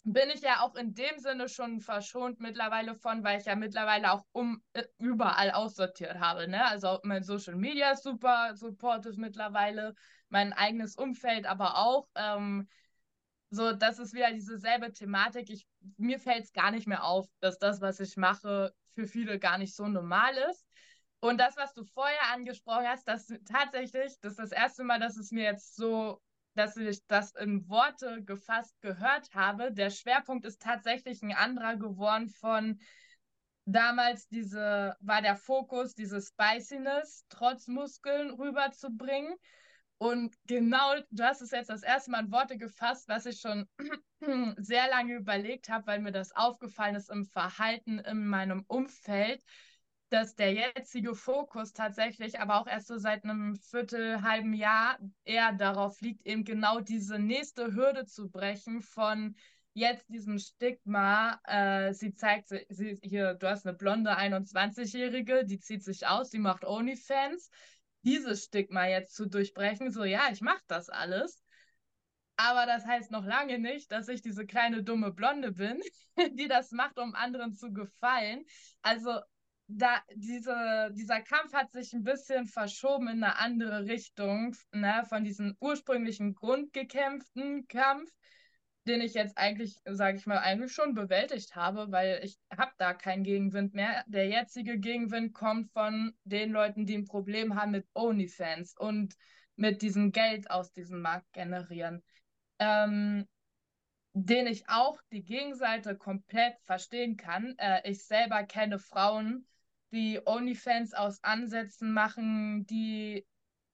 bin ich ja auch in dem Sinne schon verschont mittlerweile von, weil ich ja mittlerweile auch um äh, überall aussortiert habe, ne? Also auch mein Social Media ist super supportive mittlerweile, mein eigenes Umfeld aber auch. Ähm, so, das ist wieder diese selbe Thematik. Ich, mir fällt es gar nicht mehr auf, dass das, was ich mache, für viele gar nicht so normal ist. Und das, was du vorher angesprochen hast, das tatsächlich, das ist das erste Mal, dass es mir jetzt so, dass ich das in Worte gefasst gehört habe. Der Schwerpunkt ist tatsächlich ein anderer geworden von damals diese, war der Fokus, diese Spiciness trotz Muskeln rüberzubringen. Und genau, du hast es jetzt das erste Mal in Worte gefasst, was ich schon sehr lange überlegt habe, weil mir das aufgefallen ist im Verhalten in meinem Umfeld, dass der jetzige Fokus tatsächlich, aber auch erst so seit einem Viertel, halben Jahr eher darauf liegt, eben genau diese nächste Hürde zu brechen von jetzt diesem Stigma. Äh, sie zeigt, sie, sie, hier, du hast eine blonde einundzwanzig-Jährige, die zieht sich aus, die macht OnlyFans. Dieses Stigma jetzt zu durchbrechen, so ja, ich mache das alles. Aber das heißt noch lange nicht, dass ich diese kleine dumme Blonde bin, die das macht, um anderen zu gefallen. Also da diese, dieser Kampf hat sich ein bisschen verschoben in eine andere Richtung, ne, von diesem ursprünglichen grundgekämpften Kampf, den ich jetzt eigentlich, sage ich mal, eigentlich schon bewältigt habe, weil ich habe da keinen Gegenwind mehr. Der jetzige Gegenwind kommt von den Leuten, die ein Problem haben mit OnlyFans und mit diesem Geld aus diesem Markt generieren. Ähm, den ich auch die Gegenseite komplett verstehen kann. Äh, ich selber kenne Frauen, die OnlyFans aus Ansätzen machen, die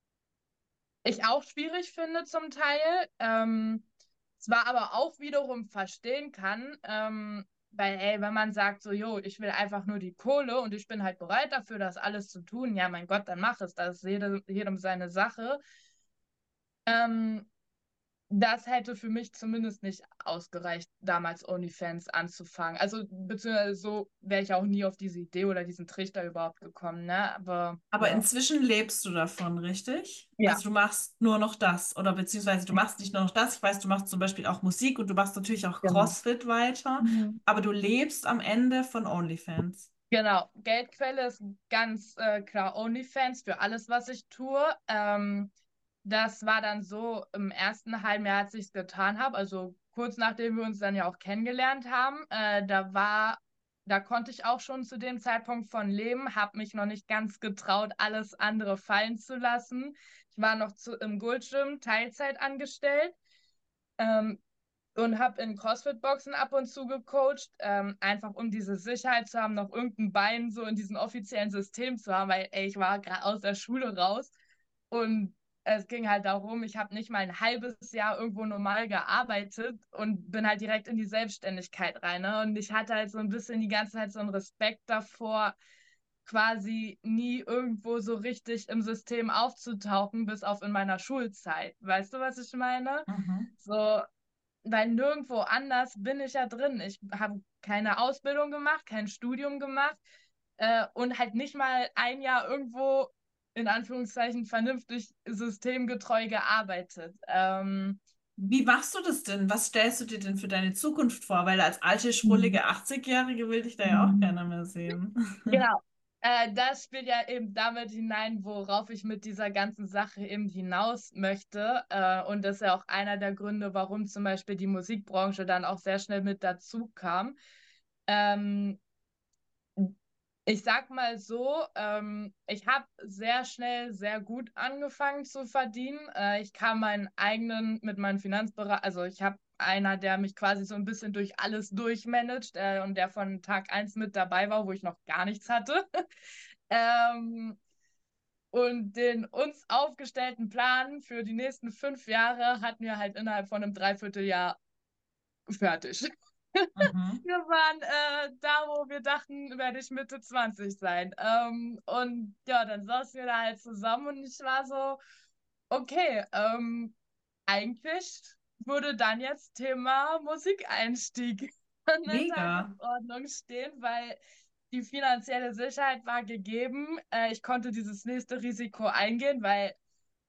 ich auch schwierig finde zum Teil. Ähm, zwar aber auch wiederum verstehen kann, ähm, weil, ey, wenn man sagt so, jo, ich will einfach nur die Kohle und ich bin halt bereit dafür, das alles zu tun, ja, mein Gott, dann mach es, das ist jede, jedem seine Sache. Ähm, Das hätte für mich zumindest nicht ausgereicht, damals OnlyFans anzufangen. Also, beziehungsweise so wäre ich auch nie auf diese Idee oder diesen Trichter überhaupt gekommen, ne? Aber Aber ja. inzwischen lebst du davon, richtig? Ja, Also du machst nur noch das oder beziehungsweise du machst nicht nur noch das. Ich weiß, du machst zum Beispiel auch Musik und du machst natürlich auch genau. CrossFit weiter, Mhm. aber du lebst am Ende von OnlyFans. Genau. Geldquelle ist ganz äh, klar OnlyFans für alles, was ich tue. Ähm, das war dann so im ersten halben Jahr, als ich es getan habe, also kurz nachdem wir uns dann ja auch kennengelernt haben, äh, da war, da konnte ich auch schon zu dem Zeitpunkt von leben, habe mich noch nicht ganz getraut, alles andere fallen zu lassen. Ich war noch zu, im Goldgym Teilzeit angestellt. Ähm, und habe in CrossFit-Boxen ab und zu gecoacht, ähm, einfach um diese Sicherheit zu haben, noch irgendein Bein so in diesem offiziellen System zu haben, weil ey, ich war gerade aus der Schule raus und es ging halt darum, ich habe nicht mal ein halbes Jahr irgendwo normal gearbeitet und bin halt direkt in die Selbstständigkeit rein. Ne? Und ich hatte halt so ein bisschen die ganze Zeit so einen Respekt davor, quasi nie irgendwo so richtig im System aufzutauchen, bis auf in meiner Schulzeit. Weißt du, was ich meine? Mhm. So, weil nirgendwo anders bin ich ja drin. Ich habe keine Ausbildung gemacht, kein Studium gemacht äh, und halt nicht mal ein Jahr irgendwo in Anführungszeichen vernünftig systemgetreu gearbeitet. Ähm, Wie machst du das denn? Was stellst du dir denn für deine Zukunft vor? Weil als alte, schrullige achtzig-Jährige will dich da ja auch keiner mehr sehen. genau. Äh, das spielt ja eben damit hinein, worauf ich mit dieser ganzen Sache eben hinaus möchte. Äh, und das ist ja auch einer der Gründe, warum zum Beispiel die Musikbranche dann auch sehr schnell mit dazu kam. Ähm, Ich sag mal so, ähm, ich habe sehr schnell sehr gut angefangen zu verdienen. Äh, ich kam meinen eigenen mit meinem Finanzberater, also ich habe einer, der mich quasi so ein bisschen durch alles durchmanagt äh, und der von Tag eins mit dabei war, wo ich noch gar nichts hatte. ähm, und den uns aufgestellten Plan für die nächsten fünf Jahre hatten wir halt innerhalb von einem Dreivierteljahr fertig. Mhm. Wir waren äh, da, wo wir dachten, werde ich Mitte zwanzig sein. Ähm, und ja, dann saßen wir da halt zusammen und ich war so, okay, ähm, eigentlich würde dann jetzt Thema Musikeinstieg an der Mega. Tagesordnung stehen, weil die finanzielle Sicherheit war gegeben. Äh, ich konnte dieses nächste Risiko eingehen, weil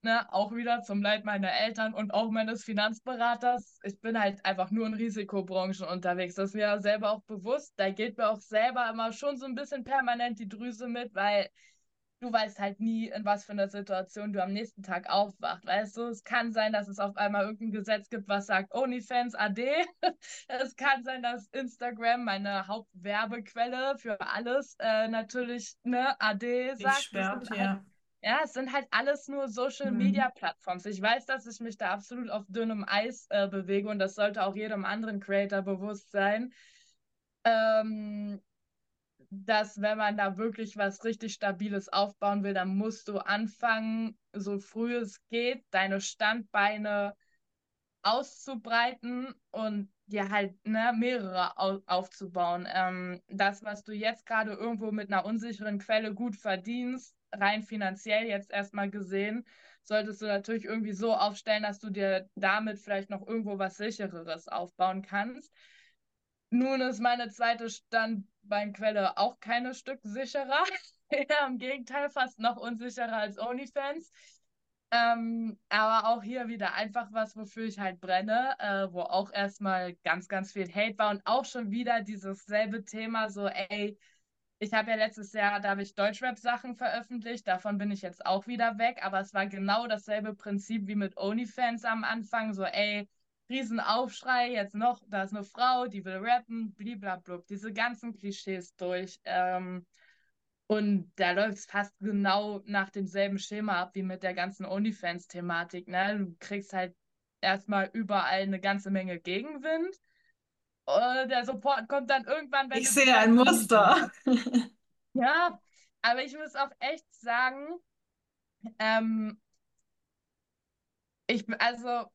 ne, auch wieder zum Leid meiner Eltern und auch meines Finanzberaters. Ich bin halt einfach nur in Risikobranchen unterwegs. Das ist mir ja selber auch bewusst. Da geht mir auch selber immer schon so ein bisschen permanent die Drüse mit, weil du weißt halt nie, in was für einer Situation du am nächsten Tag aufwachst. Weißt du, es kann sein, dass es auf einmal irgendein Gesetz gibt, was sagt OnlyFans A D. Es kann sein, dass Instagram, meine Hauptwerbequelle für alles, äh, natürlich ne, A D Ich sagt. Das sperrt, sind halt, ja. ja, es sind halt alles nur Social Media Hm. Plattforms. Ich weiß, dass ich mich da absolut auf dünnem Eis äh, bewege und das sollte auch jedem anderen Creator bewusst sein. Ähm, dass wenn man da wirklich was richtig Stabiles aufbauen will, dann musst du anfangen, so früh es geht, deine Standbeine auszubreiten und dir halt ne, mehrere au aufzubauen. Ähm, das, was du jetzt gerade irgendwo mit einer unsicheren Quelle gut verdienst, rein finanziell jetzt erstmal gesehen, solltest du natürlich irgendwie so aufstellen, dass du dir damit vielleicht noch irgendwo was Sichereres aufbauen kannst. Nun ist meine zweite Standbeinquelle auch keine Stück sicherer. Ja, im Gegenteil, fast noch unsicherer als OnlyFans. Ähm, aber auch hier wieder einfach was, wofür ich halt brenne, äh, wo auch erstmal ganz, ganz viel Hate war und auch schon wieder dieses selbe Thema, so, ey, ich habe ja letztes Jahr, da habe ich Deutschrap-Sachen veröffentlicht, davon bin ich jetzt auch wieder weg, aber es war genau dasselbe Prinzip wie mit OnlyFans am Anfang, so, ey, Riesenaufschrei, jetzt noch, da ist eine Frau, die will rappen, bliblablub, diese ganzen Klischees durch. Ähm, und da läuft es fast genau nach demselben Schema ab wie mit der ganzen OnlyFans-Thematik, ne? Du kriegst halt erstmal überall eine ganze Menge Gegenwind. Äh, der Support kommt dann irgendwann, wenn Ich du dich sehe halt ein bewiesen Muster. hast. Ja, aber ich muss auch echt sagen, ähm, ich, also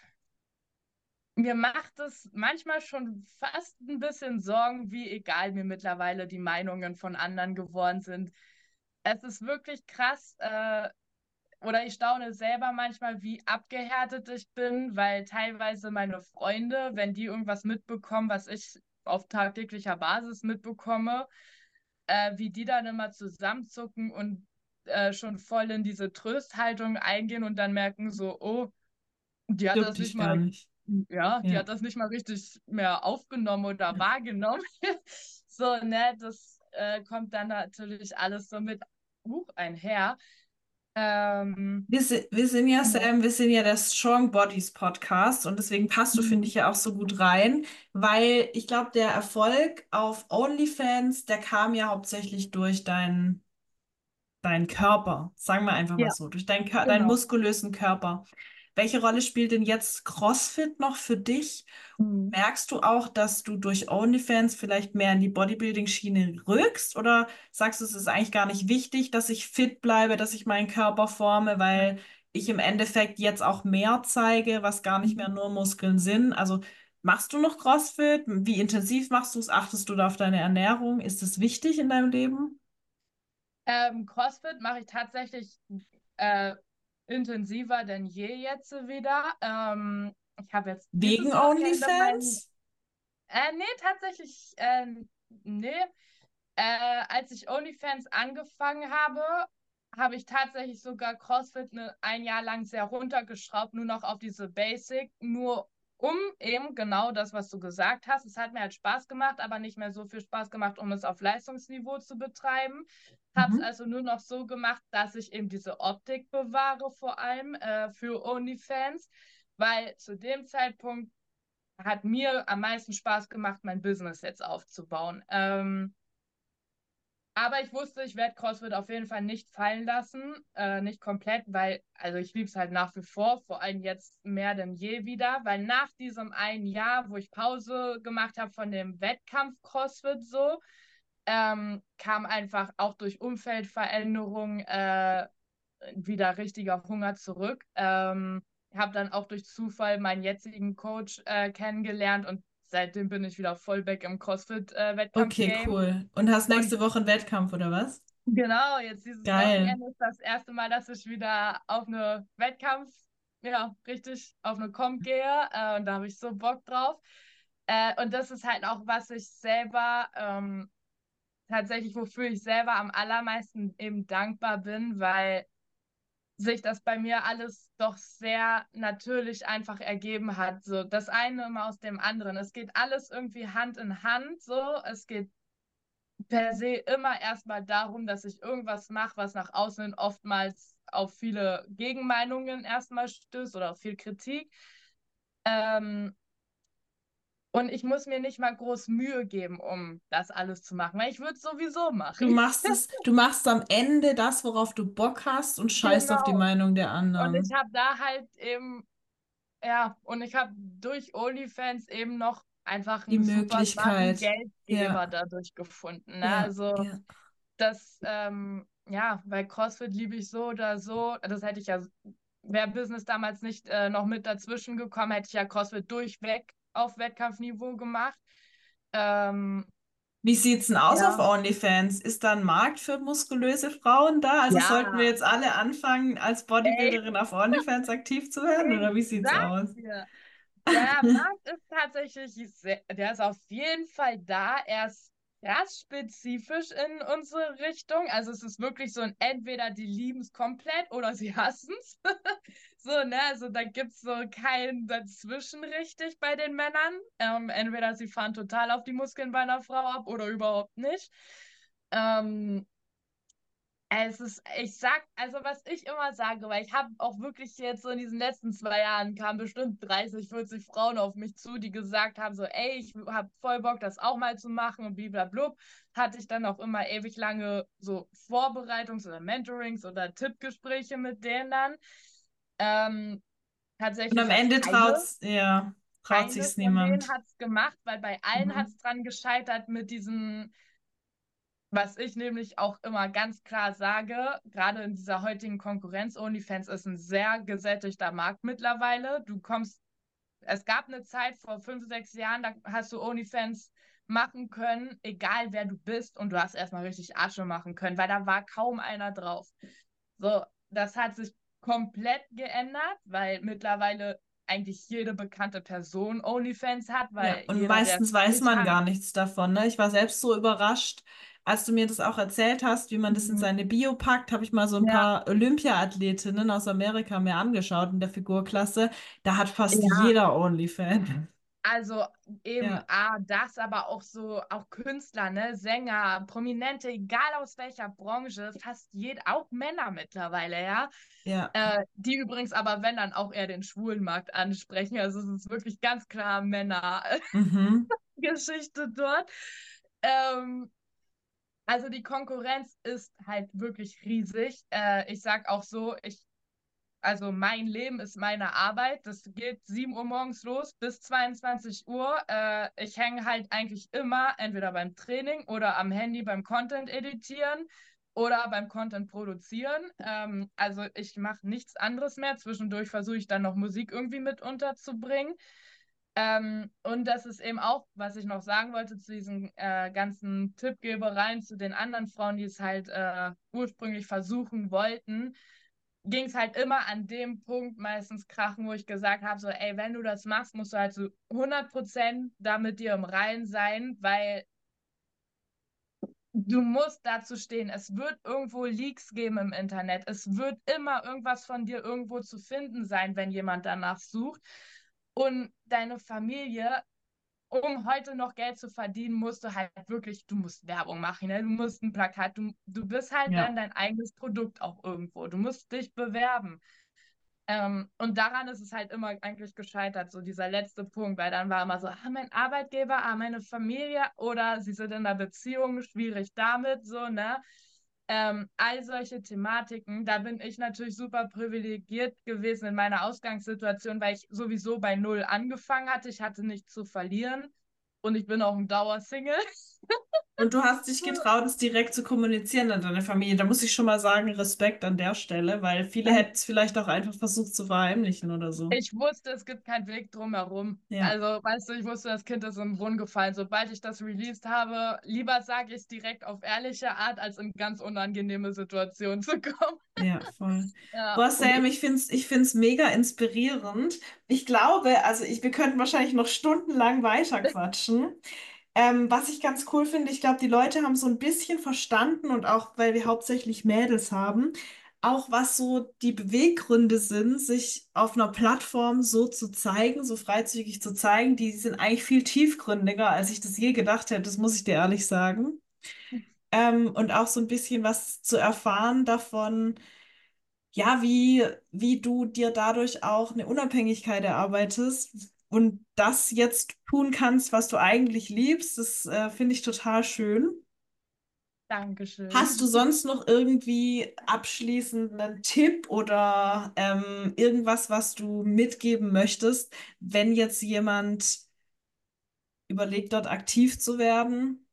mir macht es manchmal schon fast ein bisschen Sorgen, wie egal mir mittlerweile die Meinungen von anderen geworden sind. Es ist wirklich krass, äh, oder ich staune selber manchmal, wie abgehärtet ich bin, weil teilweise meine Freunde, wenn die irgendwas mitbekommen, was ich auf tagtäglicher Basis mitbekomme, äh, wie die dann immer zusammenzucken und äh, schon voll in diese Trösthaltung eingehen und dann merken so, oh, die hat Juckt das nicht dich gar mal, nicht. ja, die Ja. hat das nicht mal richtig mehr aufgenommen oder wahrgenommen. So, ne, das äh, kommt dann natürlich alles so mit Buch einher. Ähm, Wir, si- wir sind ja, ja. Sam, wir sind ja der Strong Bodies Podcast und deswegen passt du, finde ich, Mhm. ja auch so gut rein, weil ich glaube, der Erfolg auf OnlyFans, der kam ja hauptsächlich durch deinen deinen Körper, sagen wir einfach mal Ja, so, durch deinen, Kör- deinen genau. muskulösen Körper. Welche Rolle spielt denn jetzt CrossFit noch für dich? Mhm. Merkst du auch, dass du durch OnlyFans vielleicht mehr in die Bodybuilding-Schiene rückst? Oder sagst du, es ist eigentlich gar nicht wichtig, dass ich fit bleibe, dass ich meinen Körper forme, weil ich im Endeffekt jetzt auch mehr zeige, was gar nicht mehr Mhm. nur Muskeln sind? Also machst du noch CrossFit? Wie intensiv machst du es? Achtest du da auf deine Ernährung? Ist es wichtig in deinem Leben? Ähm, CrossFit mache ich tatsächlich äh, intensiver denn je jetzt wieder. Ähm, ich habe jetzt Wegen dieses Wochenende mein, OnlyFans? äh, nee, tatsächlich, äh, nee. Äh, als ich OnlyFans angefangen habe, habe ich tatsächlich sogar CrossFit ne, ein Jahr lang sehr runtergeschraubt, nur noch auf diese Basic, nur um eben genau das, was du gesagt hast. Es hat mir halt Spaß gemacht, aber nicht mehr so viel Spaß gemacht, um es auf Leistungsniveau zu betreiben. Habe es Mhm. also nur noch so gemacht, dass ich eben diese Optik bewahre, vor allem äh, für OnlyFans, weil zu dem Zeitpunkt hat mir am meisten Spaß gemacht, mein Business jetzt aufzubauen. Ähm, aber ich wusste, ich werde CrossFit auf jeden Fall nicht fallen lassen, äh, nicht komplett, weil, also ich liebe es halt nach wie vor, vor allem jetzt mehr denn je wieder, weil nach diesem einen Jahr, wo ich Pause gemacht habe von dem Wettkampf CrossFit so, ähm, kam einfach auch durch Umfeldveränderung äh, wieder richtiger Hunger zurück. Ähm, habe dann auch durch Zufall meinen jetzigen Coach äh, kennengelernt und seitdem bin ich wieder voll back im Okay, CrossFit-Wettkampf-Game. cool. Und hast Und nächste Woche einen Wettkampf oder was? genau, jetzt dieses Geil. Wochenende ist das erste Mal, dass ich wieder auf eine Wettkampf, ja, richtig auf eine Comp gehe. Äh, und da habe ich so Bock drauf. Äh, und das ist halt auch, was ich selber, ähm, tatsächlich, wofür ich selber am allermeisten eben dankbar bin, weil sich das bei mir alles doch sehr natürlich einfach ergeben hat. So das eine immer aus dem anderen. Es geht alles irgendwie Hand in Hand. So, es geht per se immer erstmal darum, dass ich irgendwas mache, was nach außen hin oftmals auf viele Gegenmeinungen erstmal stößt oder auf viel Kritik. Ähm, und ich muss mir nicht mal groß Mühe geben, um das alles zu machen, weil ich würde es sowieso Du machen. machst es, du machst am Ende das, worauf du Bock hast und scheißt auf die Genau. Meinung der Und ich anderen. habe da halt eben, ja, und ich habe durch OnlyFans eben noch einfach Die einen super smarten Möglichkeit. Geldgeber Ja, dadurch gefunden. Ne? ja, Also ja. das, ähm, ja, bei CrossFit liebe ich so oder so. Das hätte ich ja, wäre Business damals nicht äh, noch mit dazwischen gekommen, hätte ich ja CrossFit durchweg auf Wettkampfniveau gemacht. Ähm, Wie sieht's denn aus auf ja, OnlyFans? Ist da ein Markt für muskulöse Frauen da? Also sollten wir ja, jetzt alle anfangen, als ey, Bodybuilderin auf OnlyFans aktiv zu werden, ich oder wie sieht's sag aus? dir. Der Markt ist tatsächlich sehr, der ist auf jeden Fall da. Er ist krass spezifisch in unsere Richtung. Also es ist wirklich so ein entweder die lieben es komplett oder sie hassen es. So, ne? Also da gibt es so kein Dazwischen richtig bei den Männern. Ähm, entweder sie fahren total auf die Muskeln bei einer Frau ab oder überhaupt nicht. Ähm, es ist, ich sag, also was ich immer sage, weil ich habe auch wirklich jetzt so in diesen letzten zwei Jahren kamen bestimmt dreißig, vierzig Frauen auf mich zu, die gesagt haben, so, ey, ich habe voll Bock, das auch mal zu machen und blablabla. Hatte ich dann auch immer ewig lange so Vorbereitungs- oder Mentorings oder Tippgespräche mit denen dann. Ähm, Und Tatsächlich am hat Ende keine, traut's, ja, traut keine sich's von denen niemand. hat es gemacht, weil bei allen hat Mhm. es dran gescheitert mit diesen was ich nämlich auch immer ganz klar sage, gerade in dieser heutigen Konkurrenz, OnlyFans ist ein sehr gesättigter Markt mittlerweile. Du kommst, es gab eine Zeit vor fünf, sechs Jahren, da hast du OnlyFans machen können, egal wer du bist, und du hast erstmal richtig Asche machen können, weil da war kaum einer drauf. So, das hat sich komplett geändert, weil mittlerweile eigentlich jede bekannte Person OnlyFans hat, Ja, weil und jeder, der es meistens weiß nicht man hat, gar nichts davon, ne? Ich war selbst so überrascht, als du mir das auch erzählt hast, wie man das in mhm. seine Bio packt, habe ich mal so ein Ja, paar Olympia-Athletinnen aus Amerika mir angeschaut in der Figurklasse. Da hat fast ja, jeder OnlyFans. also eben Ja, ah, das, aber auch so, auch Künstler, ne, Sänger, Prominente, egal aus welcher Branche, fast jeder, auch Männer mittlerweile, ja. ja. Äh, die übrigens aber, wenn dann auch eher den Schwulenmarkt ansprechen. Also es ist wirklich ganz klar Mhm. Männer-Geschichte dort. Ähm, also die Konkurrenz ist halt wirklich riesig. Äh, ich sag auch so, ich also mein Leben ist meine Arbeit. Das geht sieben Uhr morgens los bis zweiundzwanzig Uhr. Äh, ich hänge halt eigentlich immer entweder beim Training oder am Handy beim Content editieren oder beim Content produzieren. Ähm, also ich mache nichts anderes mehr. Zwischendurch versuche ich dann noch Musik irgendwie mit unterzubringen. Ähm, und das ist eben auch, was ich noch sagen wollte zu diesen äh, ganzen Tippgebereien zu den anderen Frauen, die es halt äh, ursprünglich versuchen wollten, ging es halt immer an dem Punkt meistens krachen, wo ich gesagt habe, so, ey, wenn du das machst, musst du halt so hundert Prozent da mit dir im Reinen sein, weil du musst dazu stehen. Es wird irgendwo Leaks geben im Internet. Es wird immer irgendwas von dir irgendwo zu finden sein, wenn jemand danach sucht. Und deine Familie, um heute noch Geld zu verdienen, musst du halt wirklich, du musst Werbung machen, ne? Du musst ein Plakat, du, du bist halt Ja. dann dein eigenes Produkt auch irgendwo. Du musst dich bewerben. Ähm, und daran ist es halt immer eigentlich gescheitert, so dieser letzte Punkt, weil dann war immer so, ah, mein Arbeitgeber, ah, meine Familie oder sie sind in einer Beziehung, schwierig damit, so, ne? Ähm, all solche Thematiken, da bin ich natürlich super privilegiert gewesen in meiner Ausgangssituation, weil ich sowieso bei Null angefangen hatte. Ich hatte nichts zu verlieren und ich bin auch ein Dauersingle. Und du hast dich getraut, es direkt zu kommunizieren an deine Familie. Da muss ich schon mal sagen, Respekt an der Stelle, weil viele hätten es vielleicht auch einfach versucht zu verheimlichen oder so. Ich wusste, es gibt keinen Weg drumherum. Ja, Also, weißt du, ich wusste, das Kind ist im Brunnen gefallen. Sobald ich das released habe, lieber sage ich es direkt auf ehrliche Art, als in ganz unangenehme Situationen zu kommen. ja, voll. Ja, Boah, und Sam, ich, ich find's, ich find's mega inspirierend. Ich glaube, also ich, wir könnten wahrscheinlich noch stundenlang weiterquatschen. Ähm, was ich ganz cool finde, ich glaube, die Leute haben so ein bisschen verstanden und auch, weil wir hauptsächlich Mädels haben, auch was so die Beweggründe sind, sich auf einer Plattform so zu zeigen, so freizügig zu zeigen, die sind eigentlich viel tiefgründiger, als ich das je gedacht hätte, das muss ich dir ehrlich sagen. Ähm, und auch so ein bisschen was zu erfahren davon, ja, wie, wie du dir dadurch auch eine Unabhängigkeit erarbeitest und das jetzt tun kannst, was du eigentlich liebst, das äh, finde ich total schön. Hast du Dankeschön. sonst noch irgendwie abschließend einen Tipp oder ähm, irgendwas, was du mitgeben möchtest, wenn jetzt jemand überlegt, dort aktiv zu werden?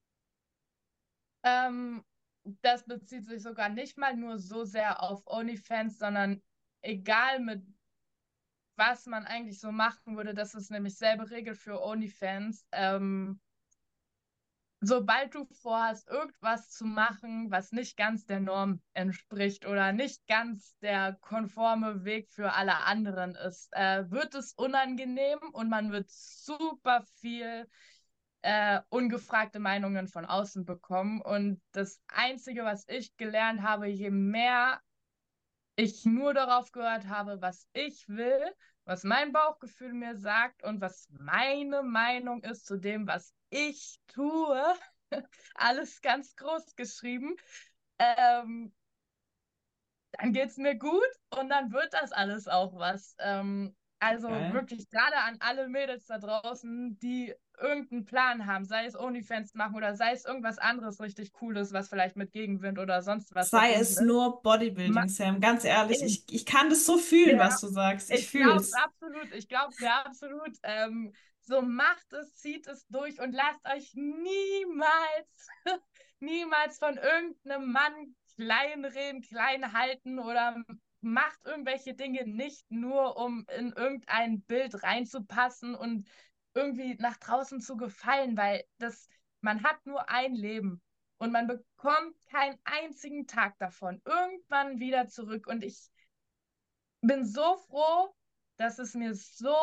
Ähm, Das bezieht sich sogar nicht mal nur so sehr auf OnlyFans, sondern egal mit was man eigentlich so machen würde, das ist nämlich selbe Regel für OnlyFans. Ähm, sobald du vorhast, irgendwas zu machen, was nicht ganz der Norm entspricht oder nicht ganz der konforme Weg für alle anderen ist, äh, wird es unangenehm und man wird super viel äh, ungefragte Meinungen von außen bekommen. Und das Einzige, was ich gelernt habe, je mehr ich nur darauf gehört habe, was ich will, was mein Bauchgefühl mir sagt und was meine Meinung ist zu dem, was ich tue, alles ganz groß geschrieben, ähm, dann geht's mir gut und dann wird das alles auch was. Ähm, also Geil. wirklich gerade an alle Mädels da draußen, die irgendeinen Plan haben, sei es OnlyFans machen oder sei es irgendwas anderes richtig Cooles, was vielleicht mit Gegenwind oder sonst was Sei verbunden es ist. nur Ma Bodybuilding, Sam, ganz ehrlich, ey, ich, ich kann das so fühlen, ja, was du sagst. Ich ich glaub's fühl's. absolut, ich glaub's ja absolut. Ähm, so macht es, zieht es durch und lasst euch niemals, niemals von irgendeinem Mann kleinreden, klein halten oder macht irgendwelche Dinge nicht nur, um in irgendein Bild reinzupassen und irgendwie nach draußen zu gefallen, weil das, man hat nur ein Leben und man bekommt keinen einzigen Tag davon irgendwann wieder zurück. Und ich bin so froh, dass es mir so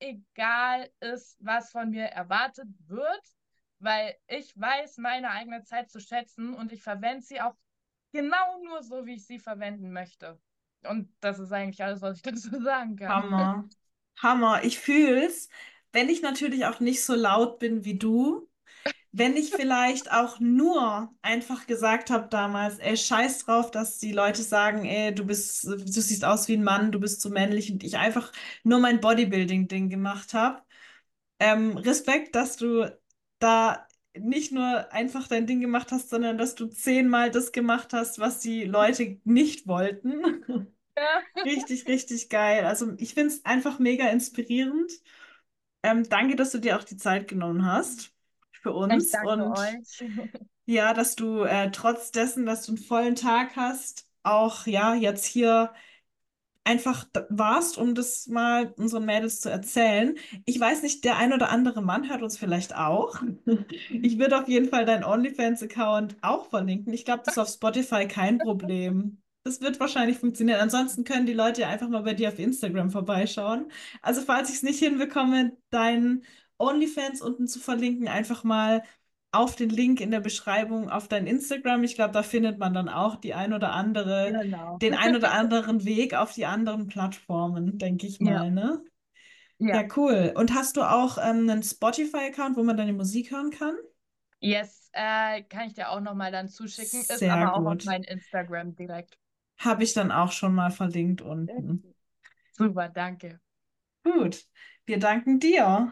egal ist, was von mir erwartet wird, weil ich weiß meine eigene Zeit zu schätzen und ich verwende sie auch genau nur so, wie ich sie verwenden möchte. Und das ist eigentlich alles, was ich dazu sagen kann. Hammer. Hammer. Ich fühl's, wenn ich natürlich auch nicht so laut bin wie du. Wenn ich vielleicht auch nur einfach gesagt habe damals, ey, scheiß drauf, dass die Leute sagen, ey, du bist, du siehst aus wie ein Mann, du bist zu männlich und ich einfach nur mein Bodybuilding-Ding gemacht habe. Ähm, Respekt, dass du da nicht nur einfach dein Ding gemacht hast, sondern dass du zehnmal das gemacht hast, was die Leute nicht wollten. Ja. Richtig, richtig geil. Also ich finde es einfach mega inspirierend. Ähm, danke, dass du dir auch die Zeit genommen hast für Ich uns danke und euch. ja, dass du äh, trotz dessen, dass du einen vollen Tag hast, auch ja jetzt hier einfach d- warst, um das mal unseren Mädels zu erzählen. Ich weiß nicht, der ein oder andere Mann hört uns vielleicht auch. Ich würde auf jeden Fall deinen OnlyFans-Account auch verlinken. Ich glaube, das ist auf Spotify kein Problem. Das wird wahrscheinlich funktionieren. Ansonsten können die Leute ja einfach mal bei dir auf Instagram vorbeischauen. Also, falls ich es nicht hinbekomme, deinen OnlyFans unten zu verlinken, einfach mal auf den Link in der Beschreibung auf dein Instagram. Ich glaube, da findet man dann auch die ein oder andere Genau. den ein oder anderen Weg auf die anderen Plattformen, denke ich Ja, mal, ne? Ja, ja. cool. Und hast du auch ähm, einen Spotify-Account, wo man deine Musik hören kann? Yes, äh, kann ich dir auch nochmal dann zuschicken, ist Sehr aber auch auf gut. mein Instagram direkt. Habe ich dann auch schon mal verlinkt unten. Super, danke. Gut. Wir danken dir.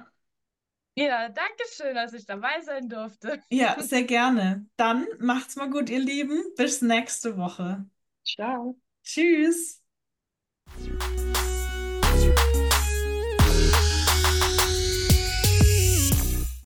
Ja, danke schön, dass ich dabei sein durfte. Ja, sehr gerne. Dann macht's mal gut, ihr Lieben. Bis nächste Woche. Ciao. Tschüss.